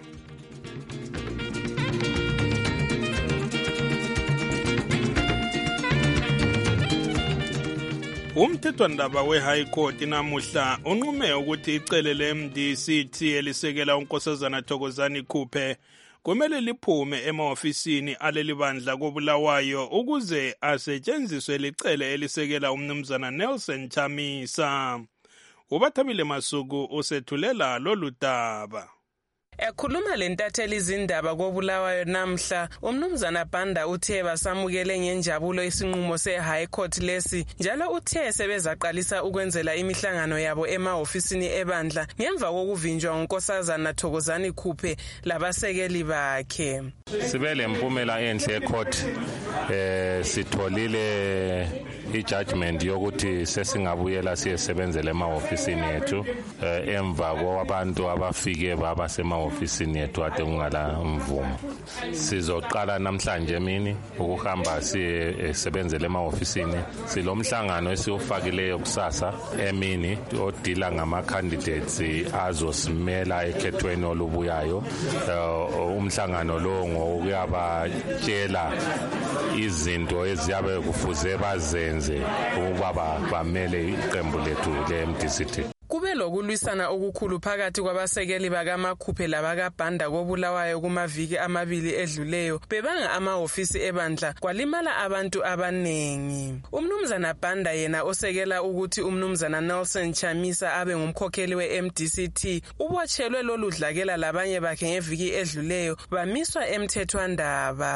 Umthethwandaba we-High Court namuhla unqume ukuthi icele le-M D C T elisekela uNkosazana Thokozani Khuphe kumele liphume ema-ofisini aleli bandla koBulawayo ukuze asetshenziswe licele elisekela umnumzana Nelson Chamisa. Ubathabile Masuku usethulela lolu daba. Ekhuluma lentatheli izindaba koBulawayo namhla umnumzana Banda uthe basamukele ngenjabulo isinqumo se-High Court lesi njalo uthe sebezaqalisa ukwenzela imihlangano yabo ema-ofisini ebandla ngemva kokuvinjwa uNkosazana Thokozani Khuphe labasekeli bakhe. Sibe lempumela enhle ecourt eh sitholile ijudgment yokuthi sesingabuyela siyesebenzele ema-ofisini ethu emva kwabantu abafike baba sema ofisini yethu ade kungala mvumo. Sizoqala namhlanje emini ukuhamba siyesebenzele ema-ofisini. Silomhlangano esiyofakileyo kusasa emini odila ngama candidates azosimela ekhethweni olubuyayo. Umhlangano lo ngokuyabatshela izinto eziyabe kufuze bazenze ukuba bamele iqembu lethu le-M D C T. Kube lokulwisana okukhulu phakathi kwabasekeli bakaMakhuphe labakaBanda koBulawayo kumaviki amabili edluleyo bebanga ama-ofisi ebandla kwalimala abantu abanengi. Umnumzana Banda yena osekela ukuthi umnumzana Nelson Chamisa abe ngumkhokheli we-M D C T ubotshelwe lolu dlakela labanye bakhe ngeviki edluleyo bamiswa emthethwandaba.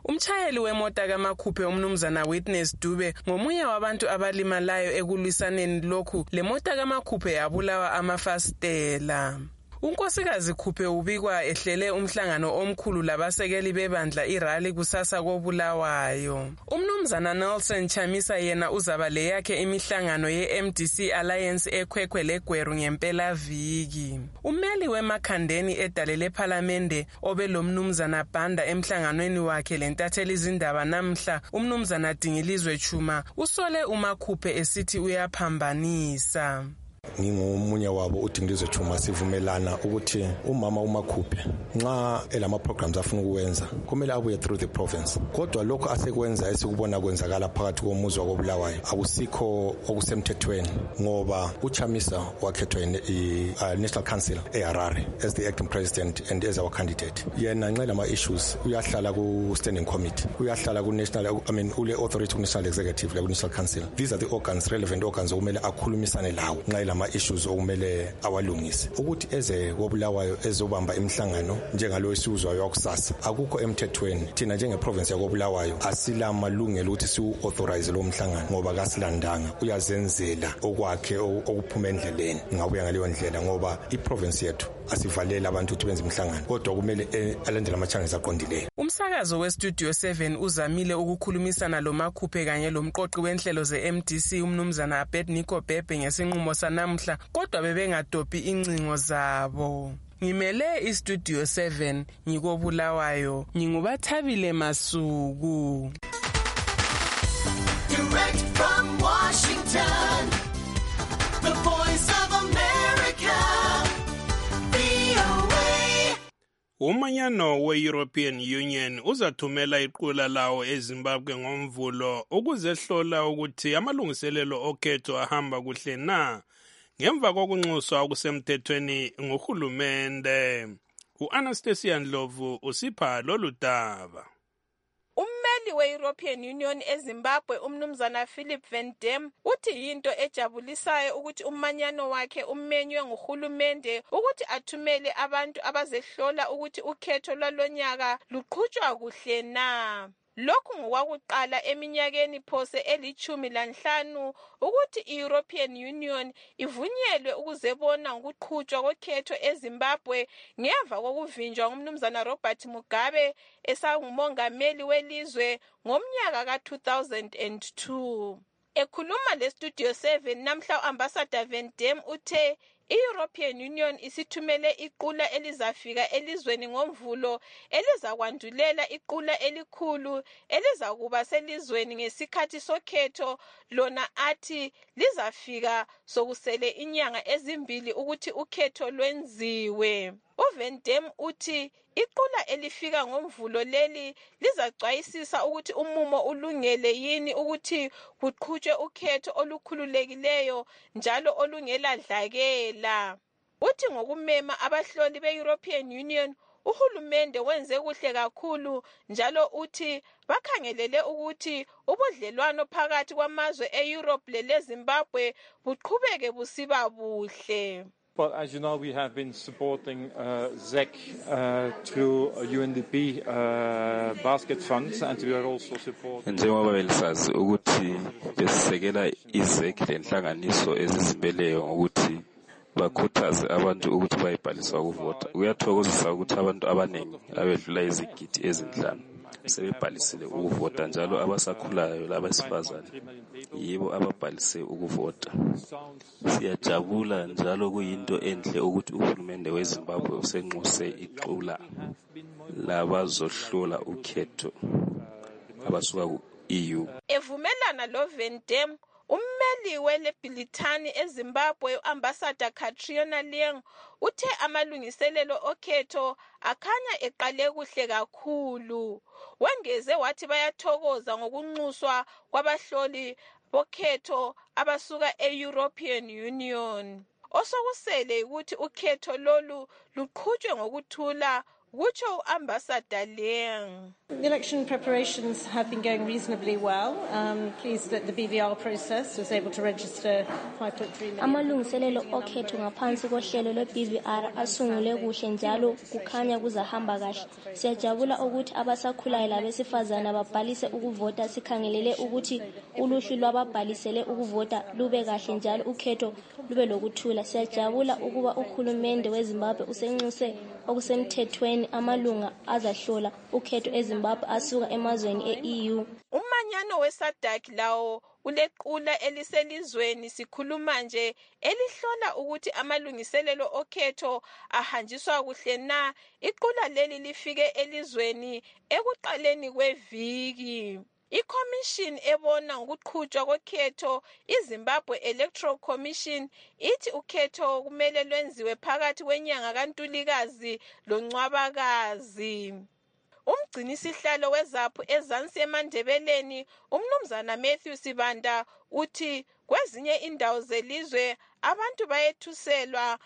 Umchayeli wemota kaMakhuphe umnumzana Witness Dube ngomunye wabantu abalimalayo ekulwisaneni lokhu lemota kaMakhuphe yabulawa amafastela. Unkosikazi Khuphe ubikwa ehlele umhlangano omkhulu labasekeli bebandla irali kusasa koBulawayo. Umnumzana Nelson Chamisa yena uzaba le yakhe imihlangano ye-M D C Alliance ekhwekhwe leGweru ngempela viki. Umeli weMakhandeni edalele ePhalamende obe lo mnumzana Banda emhlanganweni wakhe lentatheli izindaba namhla umnumzana Dingilizwe Chuma usole uMakhuphe esithi uyaphambanisa. Ngingomunye wabo uDingilizwe Chuma sivumelana ukuthi umama uMakhuphe nxa elama programs afuna ukwenza kumele abuye through the province. Kodwa lokho asekwenza esikubona kwenzakala phakathi komuzi wakoBulawayo akusikho okusemthethweni ngoba uChamisa wakhethwa i-National Council eHarare as the acting president and as our candidate. Yena nxa lama issues uyahlala ku standing committee, uyahlala ku national I mean ule authority ku national executive like national council. These are the organs, relevant organs okumele akhulumisane lawo nxa ama issues okumele awalungise ukuthi eze koBulawayo ezobamba imhlangano njengalo esizwayo wakusasa akukho emthethweni. Thina njenge province yakoBulawayo asila malungelo ukuthi siu authorize lo mhlangano ngoba kasilandanga, uyazenzela okwakhe okuphuma endleleni. Ngabuya ngaleyo ndlela ngoba iprovince yethu asivalela abantu ukuthi benze imhlangano kodwa kumele alandele ama channels aqondileyo. Umsakazo weStudio seven uzamile ukukhulumisana lo Makhuphe kanye lomqoqi wenhlelo ze-M D C umnumzana Abednego Bhebhe ngesinqumo sanamhla kodwa bebengadopi incingo zabo. Ngimele iStudio seven ngikoBulawayo ngingubathabile Masuku. Direct from Washington, the voice of America, V O A. Umanyano we-European Union uzathumela iqula lawo eZimbabwe ngomvulo ukuzehlola ukuthi amalungiselelo okhetho ahamba kuhle na ngemva kokunxuswa okusemthethweni nguhulumende. U-Anastasia Ndlovu usipha lolu daba. Ummeli we-European Union eZimbabwe umnumzana Philip Van Dam uthi yinto ejabulisayo ukuthi umanyano wakhe umenywe nguhulumende ukuthi athumele abantu abazehlola ukuthi ukhetho lwalonyaka luqhutshwa kuhle na. Lokhu ngokwakuqala eminyakeni phose elichumi lanhlanu ukuthi i-European Union ivunyelwe ukuzebona ngokuqhutshwa kokhetho eZimbabwe ngemva kokuvinjwa ngumnumzana Robert Mugabe esangumongameli welizwe ngomnyaka ka two thousand two. Ekhuluma leStudio seven namhla uAmbassador Van Dam uthe i-European Union isithumele iqula elizafika elizweni ngomvulo elizakwandulela iqula elikhulu elizakuba selizweni ngesikhathi sokhetho lona athi lizafika sokusele inyanga ezimbili ukuthi ukhetho lwenziwe. uVan Dam uthi iqula elifika ngomvulo leli lizacwayisisa ukuthi umumo ulungele yini ukuthi kuqhutshwe ukhetho olukhululekileyo njalo olungeladlakela. Uthi ngokumema abahloli be-European Union uhulumende wenze kuhle kakhulu njalo uthi bakhangelele ukuthi ubudlelwano phakathi kwamazwe e-Europe leleZimbabwe buqhubeke busiba buhle. Well, as you know, we have been supporting uh, Z E C uh, through U N D P uh, basket funds, and we are also supporting. Njengoba belisazi ukuthi besisekela i-Z E C lenhlanganiso ezizimbeleyo ukuthi bakhuthaze abantu ukuthi bayibhalise ukuvota. Kuyathokozisa ukuthi abantu abaningi abedlula izigidi ezinhlanu sebebhalisile ukuvota njalo abasakhulayo labesifazane yibo ababhalise ukuvota. Siyajabula njalo kuyinto enhle ukuthi uhulumende weZimbabwe usenxuse iqula labazohlola ukhetho abasuka ku-E U. Evumelana lo Van Dam ummeli weleBhilithani eZimbabwe uAmbassador Catriona Leong uthe amalungiselelo okhetho akhanya eqale kuhle kakhulu. Wengeze wathi bayathokoza ngokunxuswa kwabahloli bokhetho abasuka e-European Union. Osokusele ukuthi ukhetho lolu luqhutshwe ngokuthula kutsho u-ambassador Leung. The election preparations have been going reasonably well. Um, pleased that the B V R process was able to register five point three million. Amalungiselelo okhetho ngaphansi kohlelo lwe-B V R asungule kuhle njalo kukhanya kuzahamba kahle. Siyajabula ukuthi abasakhulayo labesifazana babhalise ukuvota. Sikhangelele ukuthi uluhlu lwababhalisele ukuvota lube kahle njalo ukhetho lube lokuthula. Siyajabula ukuba uhulumende weZimbabwe usenxuse okusemthethweni amalunga azahlola ukhetho eZimbabwe asuka emazweni e-E U. Umanyano we-SADC lawo ulequla eliselizweni sikhuluma nje elihlola ukuthi amalungiselelo okhetho ahanjiswa kuhle na. Iqula leli lifike elizweni ekuqaleni kweviki. I-Commission ebona ngokuqhutshwa kokhetho iZimbabwe Electoral Commission ithi ukhetho kumele lwenziwe phakathi kwenyanga kaNtulikazi loNcwabakazi. Umgcinisihlalo wezaphu ezansi eMandebeleni umnumzana Matthew Sibanda uthi kwezinye indawo zelizwe abantu bayethuselwa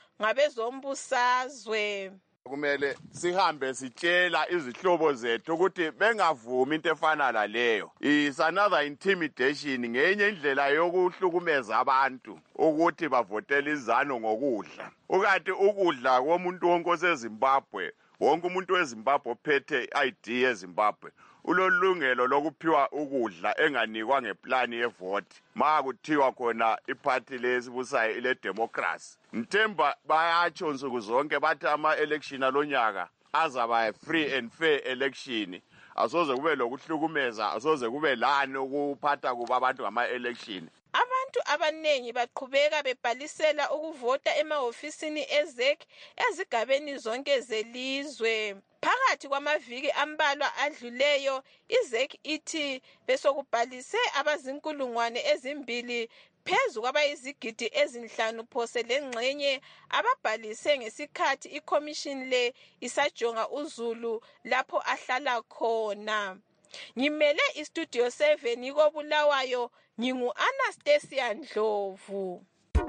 ngabezombusazwe. Kumele sihambe sitshela izihlobo zethu ukuthi bengavumi into efana laleyo. Is another intimidation, ngenye indlela yokuhlukumeza abantu ukuthi bavotele izano ngokudla. Ukanti ukudla komuntu wonke oseZimbabwe, wonke umuntu weZimbabwe ophethe I D yeZimbabwe ulolungelo lokuphiwa ukudla enganikwa ngeplani yevote. Ma kuthiwa khona iparty lesibusayo ile democracy. Mthemba bayatsho nsuku zonke bathi ama election alonyaka azaba free and fair election. Asoze kube lokuhlukumeza, asoze kube lani ukuphatha kuba abantu ngama election. Abantu abanengi baqhubeka bebhalisela ukuvota emahofisini ezek ezigabeni zonke zelizwe. Phakathi kwamaviki ambalwa adluleyo, izek ithi besokubhalise abazinkulungwane ezimbili phezu kwabayizigidi ezinhlanu phose lengxenye ababhalise ngesikhathi iCommission le isajonga uZulu lapho ahlala khona. Ngimele iStudio seven koBulawayo, ngingu Anastasia Ndlovu.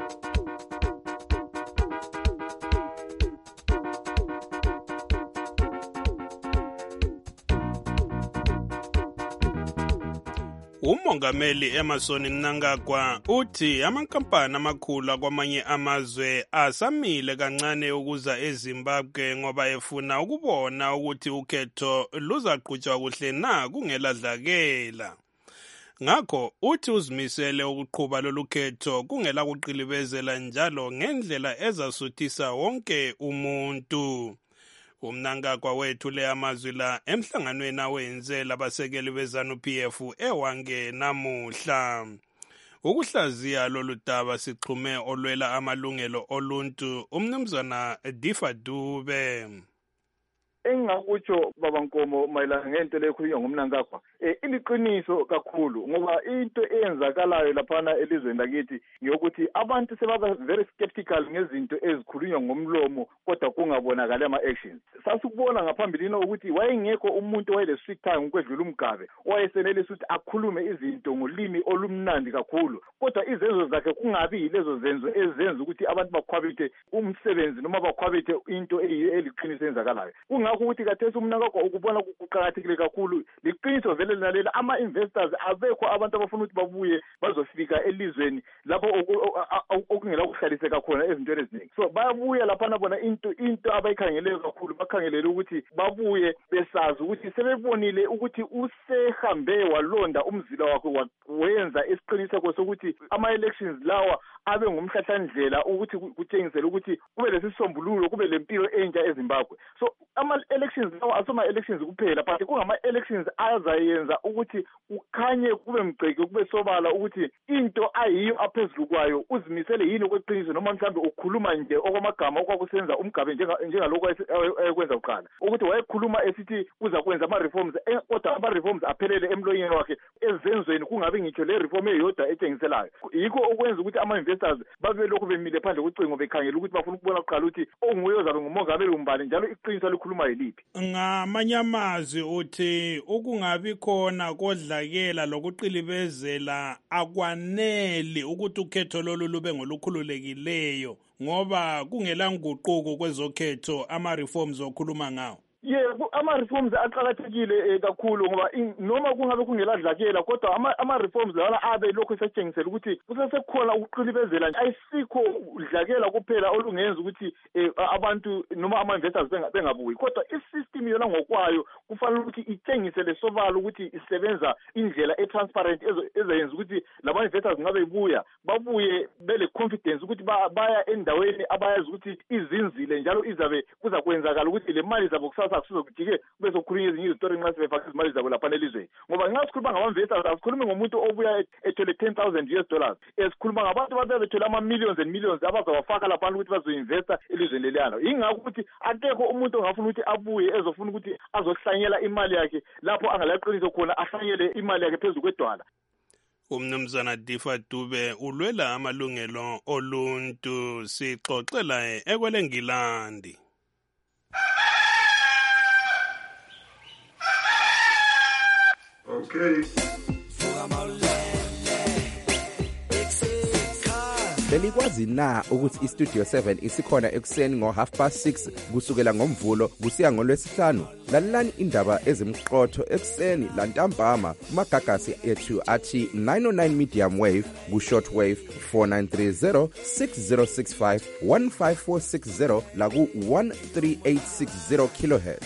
Umongameli Emmerson Mnangagwa uthi amankampani amakhulu kwamanye amazwe asamile kancane ukuza eZimbabwe ngoba efuna ukubona ukuthi ukhetho luzaqhutshwa kuhle na kungeladlakela. Ngakho uthi uzimisele ukuqhuba lolu khetho kungela kuqilibezela njalo ngendlela ezasuthisa wonke umuntu. Umnangagwa wethule amazwi la emhlanganweni awenze labasekeli beZanu-P F ewange namuhla. Ukuhlaziya lolu daba sixhume olwela amalungelo oluntu umnumzana Difa Dube. Engakutsho baba Nkomo mayelana ngento lekhulunywa ngumNangagwa eh iliqiniso kakhulu ngoba into eyenzakalayo laphana elizweni lakithi ngiyokuthi abantu sebaba very skeptical ngezinto ezikhulunywa ngomlomo kodwa kungabonakala ama actions. Sasukubona ngaphambilini ukuthi wayengekho umuntu wayele strict time ukwedlula umgabe owayesenelisa ukuthi akhulume izinto ngolimi olumnandi kakhulu kodwa izenzo zakhe kungabi lezo zenzo ezenza ukuthi abantu bakhwabithe umsebenzi noma bakhwabithe into eliqiniso eyenzakalayo. Ukuthi kathesi umNangagwa ukubona kuqhakathekile kakhulu liqiniso vele lalela ama investors abekho abantu abafuna ukuthi babuye bazofika elizweni lapho okungela kuhlaliseka khona ezintweni eziningi. So bayabuya lapha bona into into abayikhangelele kakhulu bakhangelele ukuthi babuye besazi ukuthi sebebonile ukuthi usehambe walonda umzila wakhe wenza isiqiniseko sokuthi ama elections lawa abe ngumhlahlandlela ukuthi kutshengisele ukuthi kube lesisombululo kube lempilo entsha eZimbabwe. So ama elections lawa asoma elections kuphela but kungama elections azayenza ukuthi ukhanye kube mgceke kube sobala ukuthi into ayiyo aphezulu kwayo uzimisele yini okweqiniso noma mhlambe ukhuluma nje okwamagama okwakusenza umgabe njengalokho ayekwenza uqala ukuthi wayekhuluma esithi uza kwenza ama reforms kodwa ama reforms aphelele emloyeni wakhe ezenzweni kungabe ngitsho le reform eyodwa ethengiselayo. Yikho okwenza ukuthi ama investors babe lokho bemile phandle kucingo bekhangela ukuthi bafuna ukubona uqala ukuthi onguye ozabe ngumongameli umbali njalo iqiniso likhuluma yiliphi. Ngamanye amazwi uthi ukungabi khona kodlakela lokuqilibezela akwaneli ukuthi ukhetho lolu lube ngolukhululekileyo ngoba kungela nguquko kwezokhetho ama reforms okhuluma ngawo. yebo ama-reforms aqakathekile kakhulu ngoba noma kungabe kungeladlakela kodwa ama-reforms lawana abe lokhu esetshengisela ukuthi kusesekukhona ukuqilibezela ayisikho udlakela kuphela olungenza ukuthi abantu noma ama-investors bengabuyi kodwa i-system yona ngokwayo kufanele ukuthi itshengise lesobala ukuthi isebenza indlela e-transparent ezayenza ukuthi lama-investors ngabe ibuya babuye bele-confidence ukuthi baya endaweni abayazi ukuthi izinzile njalo izabe kuzakwenzakala ukuthi le mali zabo kusasa akusizokujike kube sokukhulunywa ezinye izitori nxa sebefake izimali zabo lapha elizweni ngoba nxa sikhuluma ngama-investors asikhulumi ngomuntu obuya ethwele ten thousand U S dollars sikhuluma ngabantu babuya bethwele ama-millions and millions abazawafaka laphana ukuthi bazoinvesta elizweni leliyana yingakho ukuthi akekho umuntu ongafuna ukuthi abuye ezofuna ukuthi azohlanyela imali yakhe lapho angalaqiniso khona ahlanyele imali yakhe phezu kwedwala. Umnumzana Difa Dube ulwela amalungelo oluntu sixoxela ekwelengilandi. Okay. Belikwazi na ukuthi iStudio seven isikhona ekuseni ngo half past six kusukela ngomvulo kusiya ngolwesihlanu? Lalelani indaba ezimqotho ekuseni lantambama kumagagasi ethu athi nine oh nine medium wave ku short wave four nine three zero six zero six five one five four six zero la ku one three eight six zero kilohertz.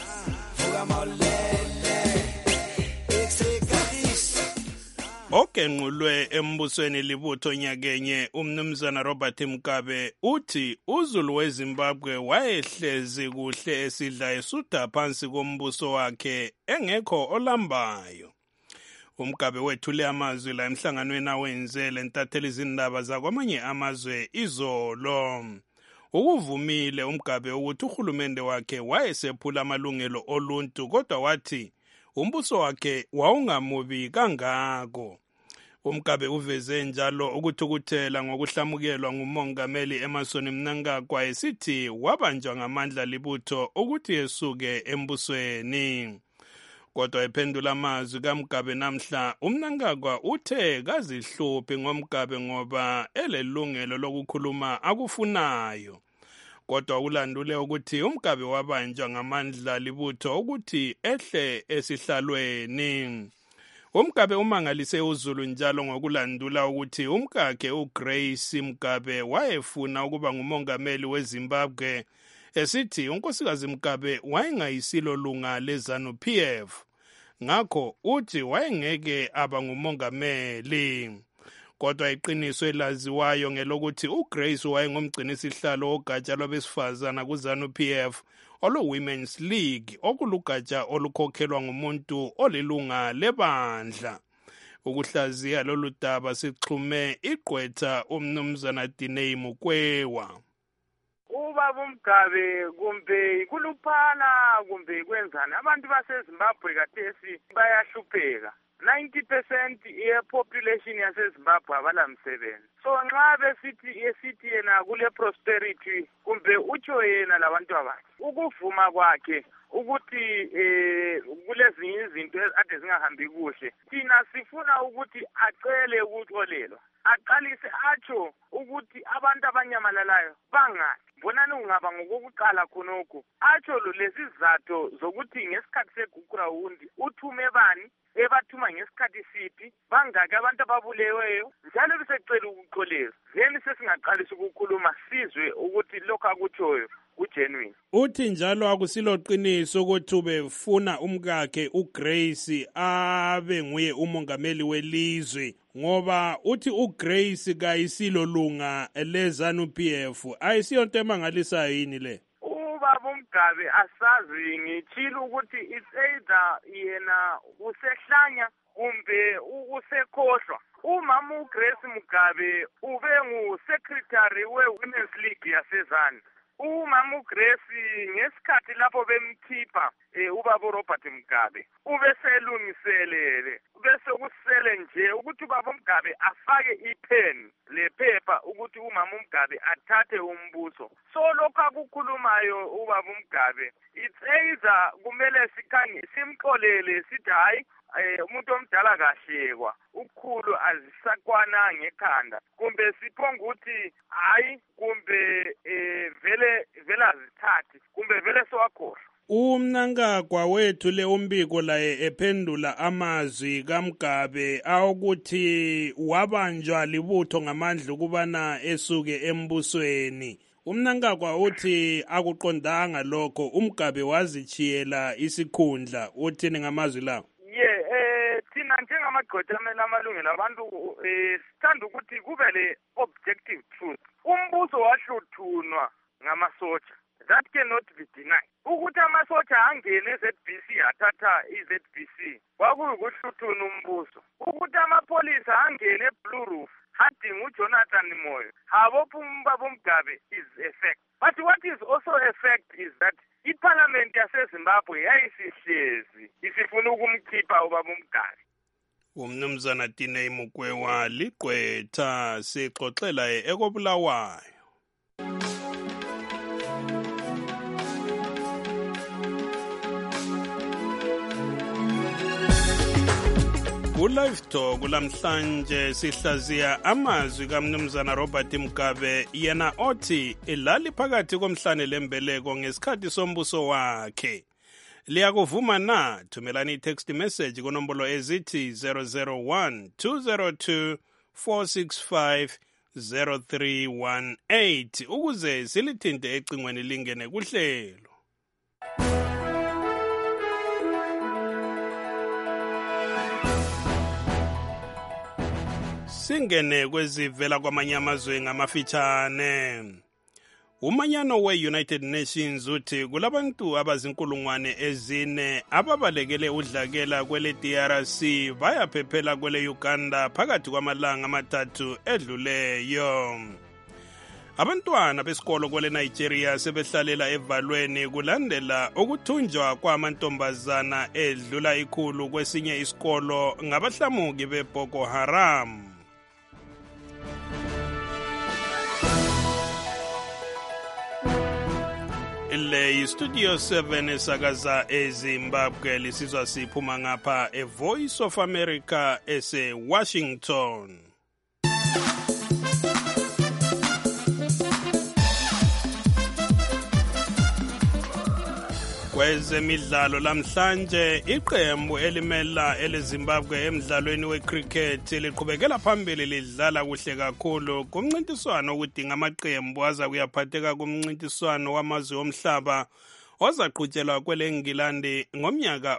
Okenqulwe embusweni libutho nyakenye umnumzana Robert Mugabe uthi uZulu weZimbabwe wayehlezi kuhle esidla esutha phansi kombuso wakhe engekho olambayo. uMgabe wethule amazwi la emhlanganweni awenzele ntatheli izindaba zakwamanye amazwe izolo. Ukuvumile uMgabe ukuthi uhulumende wakhe wayesephula amalungelo oluntu kodwa wathi umbuso wakhe wawungamubi kangako. uMgabe uveze njalo ukuthukuthela ngokuhlamukelwa ngumongameli Emmerson Mnangagwa esithi wabanjwa ngamandla libutho ukuthi esuke embusweni. Kodwa ephendula amazwi kaMgabe namhla uMnangagwa uthe kazihluphi ngoMgabe ngoba elelungelo lokukhuluma akufunayo. Kodwa ulandule ukuthi uMgabe wabanjwa ngamandla libutho ukuthi ehle esihlalweni. uMgabe umangalise uZulu njalo ngokulandula ukuthi umkakhe uGrace Mugabe wayefuna ukuba ngumongameli weZimbabwe esithi unkosikazi Mugabe wayengayisilo lunga leZANU P F ngakho uthi wayengeke aba ngumongameli. Kodwa iqiniso elaziwayo ngelokuthi uGrace wayengumgcinisihlalo ogatsha lwabesifazana kuZANU P F olu Women's League okulugatsha olukhokhelwa ngumuntu olilunga lebandla. Ukuhlaziya lolu daba sixhume igqwetha umnumzana Diney Mukwewa. Ubaba uMgabe kumbe kuluphana kumbe kwenzana abantu baseZimbabwe kathesi bayahlupheka. ninety percent ye-population yaseZimbabwe abalamsebenzi. So nxa besithi esithi yena kule prosperity kumbe utsho yena labantu abakhe ukuvuma kwakhe ukuthi eh kulezinye izinto ade zingahambi kuhle thina sifuna ukuthi acele ukuxolelwa aqalise atsho ukuthi abantu abanyamalalayo bangaki bonani ungaba ngokuqala khonokho atsho lesizathu zokuthi ngesikhathi segugurawundi uthume bani ebathuma ngesikhathi siphi bangaki abantu ababuleweyo njalo bisecela ukuxolelwa then sesingaqalisa ukukhuluma sizwe ukuthi lokho akutshoyo kugenuine. Uthi njalo akusilo qiniso ukuthi ubefuna umkakhe uGrace abe nguye umongameli welizwe ngoba uthi uGrace kayisilo lunga leZANU P F ayisiyonto emangalisayo yini le? Ubaba uMgabe asazi ngitshilo ukuthi it's either yena usehlanya kumbe usekhohlwa. Umama uGrace Mugabe ube ngu-secretary we-Women's League yaseZANU. Umama uGrace ngesikhathi lapho bemkhipha ubaba uRobert Mugabe ubeselungiselele bese kusele nje ukuthi ubaba uMgabe afake ipen lephepha ukuthi umama uMgabe athathe umbuso. So lokho akukhulumayo ubaba uMgabe it's either kumele sikhange simxolele sithi hayi umuntu omdala kahlekwa ukhulu azisakwana ngekhanda kumbe siphonga ukuthi hayi kumbe vele vele azithathi kumbe vele sowakhohlwa. umnankagwa wethu le umbiko laye ephendula amazwi kaMgabe awukuthi wabanjwa libutho ngamandla ukubana esuke embusweni. Umnankagwa uthi akuqondanga lokho, uMgabe wazichiyela isikhundla. Uthini ngamazwi lawo? ye eh thina njengamagqwetha amela amalungelo abantu eh sithanda ukuthi kube le objective truth. Umbuso wahluthunwa ngamasotsha, that cannot be denied. Ukuthi amasotsha angene e-Z B C athatha i-Z B C kwakuyikuhluthuna umbuso. Ukuthi amapholisa angene e-Blue Roof hadinga uJonathan Moyo habopha umbaba uMgabe is a fact. But what is also a fact is that iParliament yaseZimbabwe yayisihlezi isifuna ukumkhipha ubaba uMgabe. Umnumzana Tinei Mukwewa ligqwetha sixoxela ekobulawayo. Ku-Live Talk lamhlanje sihlaziya amazwi kaMnumzana Robert Mugabe yena othi ilali phakathi komhlane lembeleko ngesikhathi sombuso wakhe. Liyakuvuma na? Thumelani i-text message kunombolo ezithi zero zero one two zero two four six five zero three one eight ukuze silithinte ecingweni lingene kuhlelo. Singene kwezivela kwamanye amazwe ngamafitshane. Umanyano we-United Nations uthi kulabantu abazinkulungwane ezine ababalekele udlakela kwele D R C bayaphephela kwele Uganda phakathi kwamalanga amathathu edluleyo. Abantwana besikolo kwele Nigeria sebehlalela evalweni kulandela ukuthunjwa kwamantombazana edlula ikhulu kwesinye isikolo ngabahlamuki beBoko Haram. Le Studio seven esakaza eZimbabwe lisizwa siphuma ngapha eVoice of America ese Washington. Kwezemidlalo lamhlanje iqembu elimela eleZimbabwe emidlalweni wecricket liqhubekela phambili lidlala kuhle kakhulu kumncintiswano ukudinga amaqembu aza kuyaphatheka kumncintiswano wamazwe omhlaba ozaqhutshelwa kwele Engilandi ngomnyaka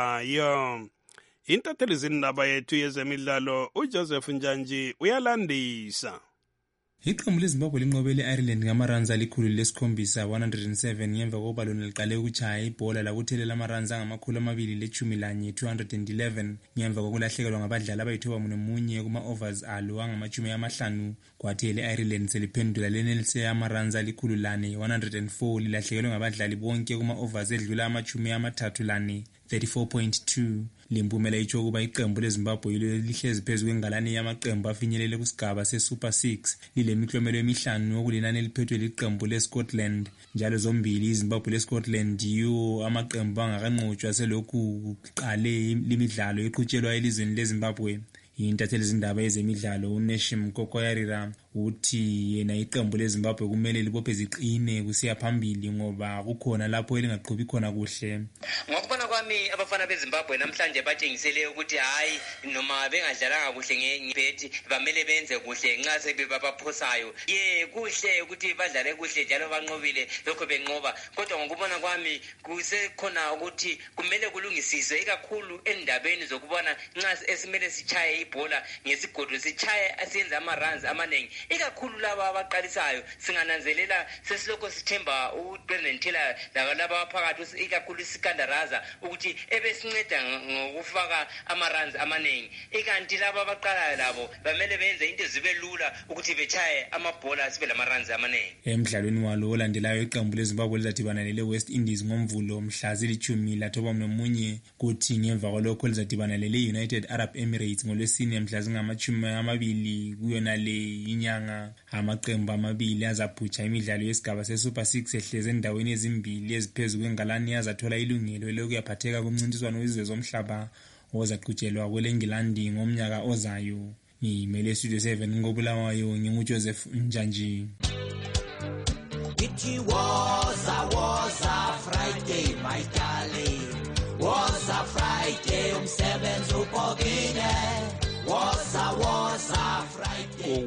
ozayo. Intatheli zindaba yethu yezemidlalo uJoseph Njanji uyalandisa. Iqembu leZimbabwe linqobele iIreland ngamaruns alikhulu lesikhombisa one hundred seven ngemva kokuba lona liqale ukuchaya ibhola lakuthelela amaruns angamakhulu amabili lechumi lanye two hundred eleven ngemva kokulahlekelwa ngabadlali abayithoba nomunye kuma-overs alo angamachumi amahlanu kwathi ele-Ireland seliphendula lenelise amaruns alikhulu lane one hundred four lilahlekelwe ngabadlali bonke kuma-overs edlula amachumi amathathu lane thirty-four point two. Limpumela itsho ukuba iqembu leZimbabwe yilo lihlezi phezu kwengalane yamaqembu afinyelele kusigaba se-Super six lilemiklomelo emihlanu okulinani eliphethwe liqembu leScotland njalo zombili iZimbabwe leScotland yiwo amaqembu angakanqotshwa selokhu kuqale limidlalo eqhutshelwa elizweni leZimbabwe. Intatheli zindaba ezemidlalo uNeshim Kokoyarira uthi yena iqembu leZimbabwe kumele libophe ziqine kusiya phambili ngoba kukhona lapho elingaqhubi khona kuhle. Ngokubona kwami abafana beZimbabwe namhlanje batshengisele ukuthi hayi noma bengadlalanga kuhle ngebethi bamele benze kuhle nxa sebebaphosayo. Ye kuhle ukuthi badlale kuhle njalo banqobile lokho benqoba, kodwa ngokubona kwami kusekhona ukuthi kumele kulungisiswe ikakhulu endabeni zokubona nxa esimele sichaye ibhola ngesigodo sichaye asenze ama-runs amaningi ikakhulu laba abaqalisayo. Singananzelela sesilokho sithemba uPresident Taylor laba phakathi ikakhulu isikandaraza ukuthi ebesinceda ngokufaka ama-runs amaningi, ikanti laba abaqalayo labo bamele benze into zibe lula ukuthi bechaye amabhola sibe lama-runs amaningi. Emdlalweni walo olandelayo iqembu leZimbabwe lizadibana lele-West Indies ngomvulo mhla zilithumi lathoba nomunye kuthi ngemva kwalokho lizadibana lele-United Arab Emirates ngolwesine mhla zingamachumi amabili kuyona le inyanga. Amaqembu amabili azaphutsha imidlalo yesigaba se-Super six ehleze endaweni ezimbili eziphezu kwengalani azathola ilungelo lokuyaphatheka kumncintiswano wezizwe zomhlaba ozaqhutshelwa kwele Engilandi ngomnyaka ozayo. Ngimele Studio seven ngobulawayo nginguJoseph Njanji. It was a was a Friday, my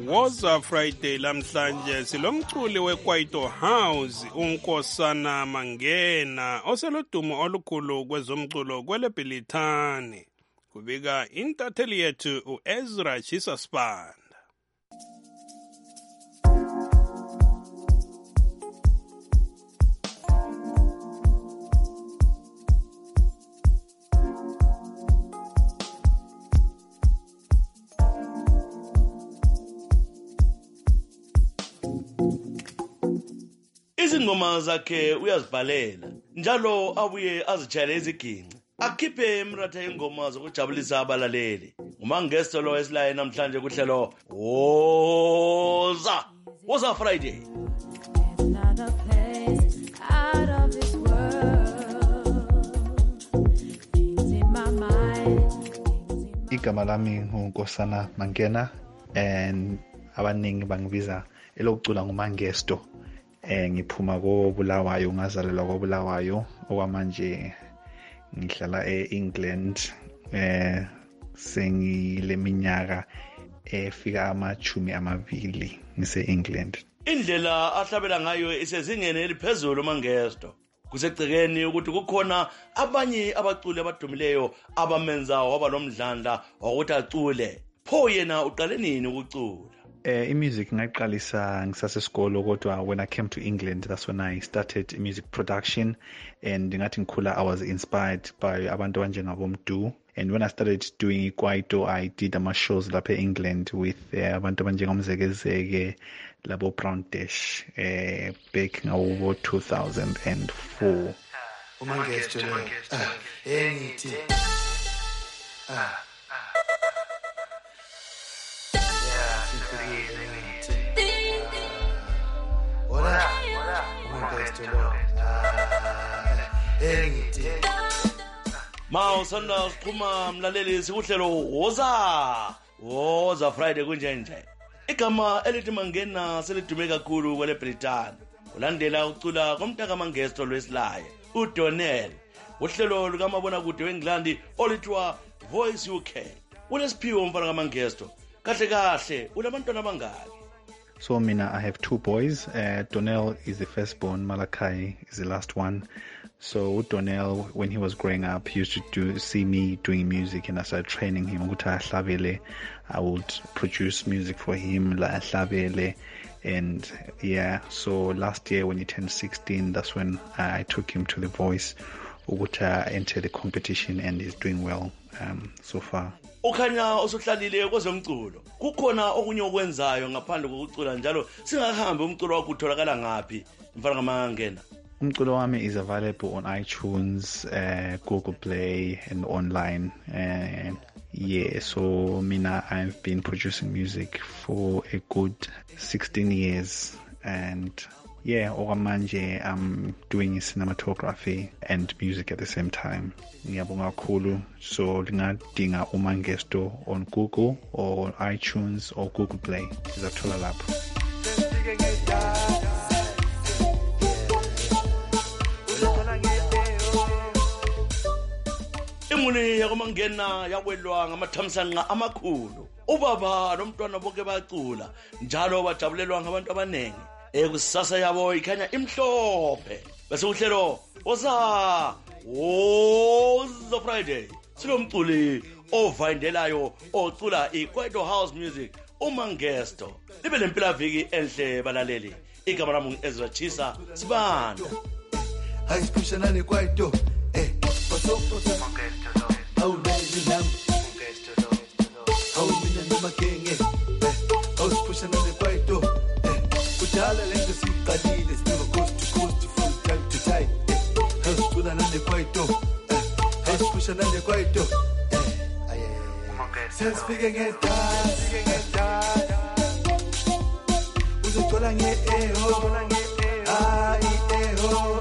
Woza Friday lamhlanje silomculi weKwaito House uNkosana Mangena oselodumo olukhulu kwezomculo kweleBhilithani. Kubika intatheli yethu uEzra Chisaspan. Izingoma zakhe uyazibhalela njalo abuye azitshayele iziginci akhiphe emratha ingoma zokujabulisa abalaleli. Umangesto lo esilaye namhlanje kuhlelo Woza Woza Friday. Another place out of this world. Things in my mind. Igama lami nguNkosana Mangena and abaningi bangibiza elokucula nguMangesto. Eh ngiphuma ko Bulawayo ngazalelwa ko Bulawayo okwamanje ngihlala eEngland eh sengile minyaka efika amachumi amabili ngise England. Indlela ahlabela ngayo isezingeni eliphezulu uMangesto. Kusegcekeni ukuthi kukhona abanye abaculi abadumileyo abamenza waba nomdlandla ukuthi acule. Pho yena uqale nini ukucula? Uh, music ngayiqalisa ngisasesikolo kodwa when I came to England that's when I started music production and ngathi ngikhula I was inspired by abantu abanjengabo Mdu, and when I started doing ikwaito I did ama shows lapha eEngland with uh, abantu abanjengomzekezeke labo Brown Dash uh, back ngawo two thousand four. Umangesto ah engithi ah Hola, Umangesto lo. Engithi. Mawusanda siqhuma mlaleli sikuhlelo Woza Woza Friday kunje nje. Igama elithi Mangena selidume kakhulu kweleBrithani. Ulandela ucula komntaka Mangesto lwesilaye uDonnell. Uhlelo lukamabona kude weNgilandi olithwa Voice U K. Ulesiphiwo umfana kaMangesto. Kahle kahle ulabantwana abangaki? So mina I have two boys. Uh, Donnell is the firstborn, Malachi is the last one. So Donnell, when he was growing up, he used to do, see me doing music, and I started training him. I would produce music for him, and yeah. So last year when he turned sixteen, that's when I took him to The Voice. Uguta entered the competition and is doing well um, so far. Ukhanya osuhlalile kwezomculo. Kukhona okunye okwenzayo ngaphandle kokucula njalo singahambe umculo wakho utholakala ngapi mfana kaMangena? Umculo wami is available on iTunes, uh, Google Play and online. Uh, yeah, so mina I've been producing music for a good sixteen years, and yeah, okwamanje I'm doing cinematography and music at the same time. Ngiyabonga kakhulu, so lingadinga uMangesto on Google or iTunes or Google Play. Izathola lapho. Imuli yakuMangena yakwelwa ngamathamsanqa amakhulu. Ubaba nomntwana bonke bacula njalo bajabulelwa ngabantu abanengi. Ekusasa yabo ikhanya imhlophe. Bese uhlelo Woza Woza Friday. Silomculi ovayindelayo ocula iKwaito House music uMangesto. Libe lempila viki enhle balaleli. Igama lami ngiEzra Chisa Sibanda. Ayisiphishana neKwaito eh basoposa Mangesto lo. Awulenzi nami Mangesto lo. Awumina nomagenge eh awusiphishana neKwaito eh kudala lento siqalile still coast to coast from time to time eh awusiphishana neKwaito eh awusiphishana neKwaito eh aye Mangesto sesifike ngedance sifike ngedance uzothola nge eho uzothola nge eho ai eho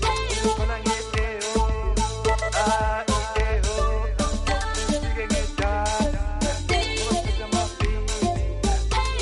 Get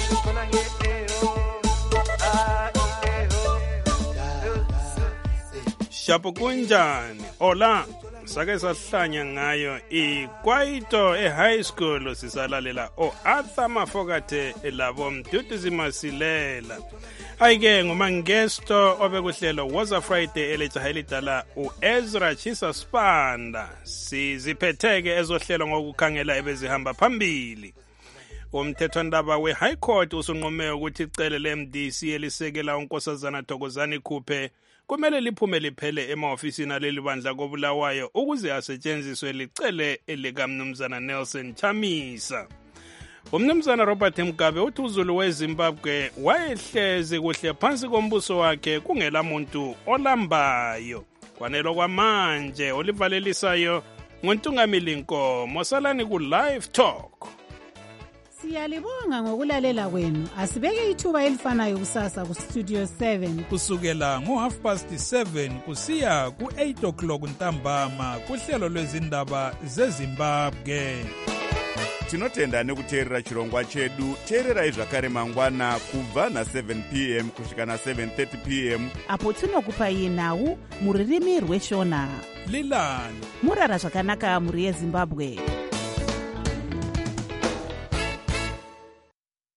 Shapo kunjani? Ola, sake sahlanya ngayo ikwaito e-high school sisalalela o-Arthur Mafokate elabo Mduduzi Masilela. Ayike ngumangesto obekuhlelo Woza Friday elejaha elidala u-Ezra Chisa Spanda. Siziphetheke ezohlelo ngokukhangela ebezihamba phambili. Umthethwandaba we-High Court usunqome ukuthi icele le-M D C elisekela uNkosazana Thokozani Khuphe kumele liphume liphele ema-ofisini aleli bandla koBulawayo ukuze asetshenziswe licele elikamnumzana Nelson Chamisa. Umnumzana Robert Mugabe uthi uZulu weZimbabwe wayehlezi kuhle phansi kombuso wakhe kungela muntu olambayo. Kwanelo kwamanje olivalelisayo nguNtungamili Nkomo. Salani ku Live Talk. Siyalibonga ngokulalela kwenu. Asibeke ithuba elifanayo kusasa ku Studio seven kusukela ngo half past seven kusiya ku eight o'clock ntambama kuhlelo lwezindaba zeZimbabwe. Tinotenda nekuteerera chirongwa chedu. Teererai zvakare mangwana kubva na seven p m kusvika na seven thirty p m apo tinokupai nhau muririmi rweshona. Lilani Murara zvakanaka muri yeZimbabwe.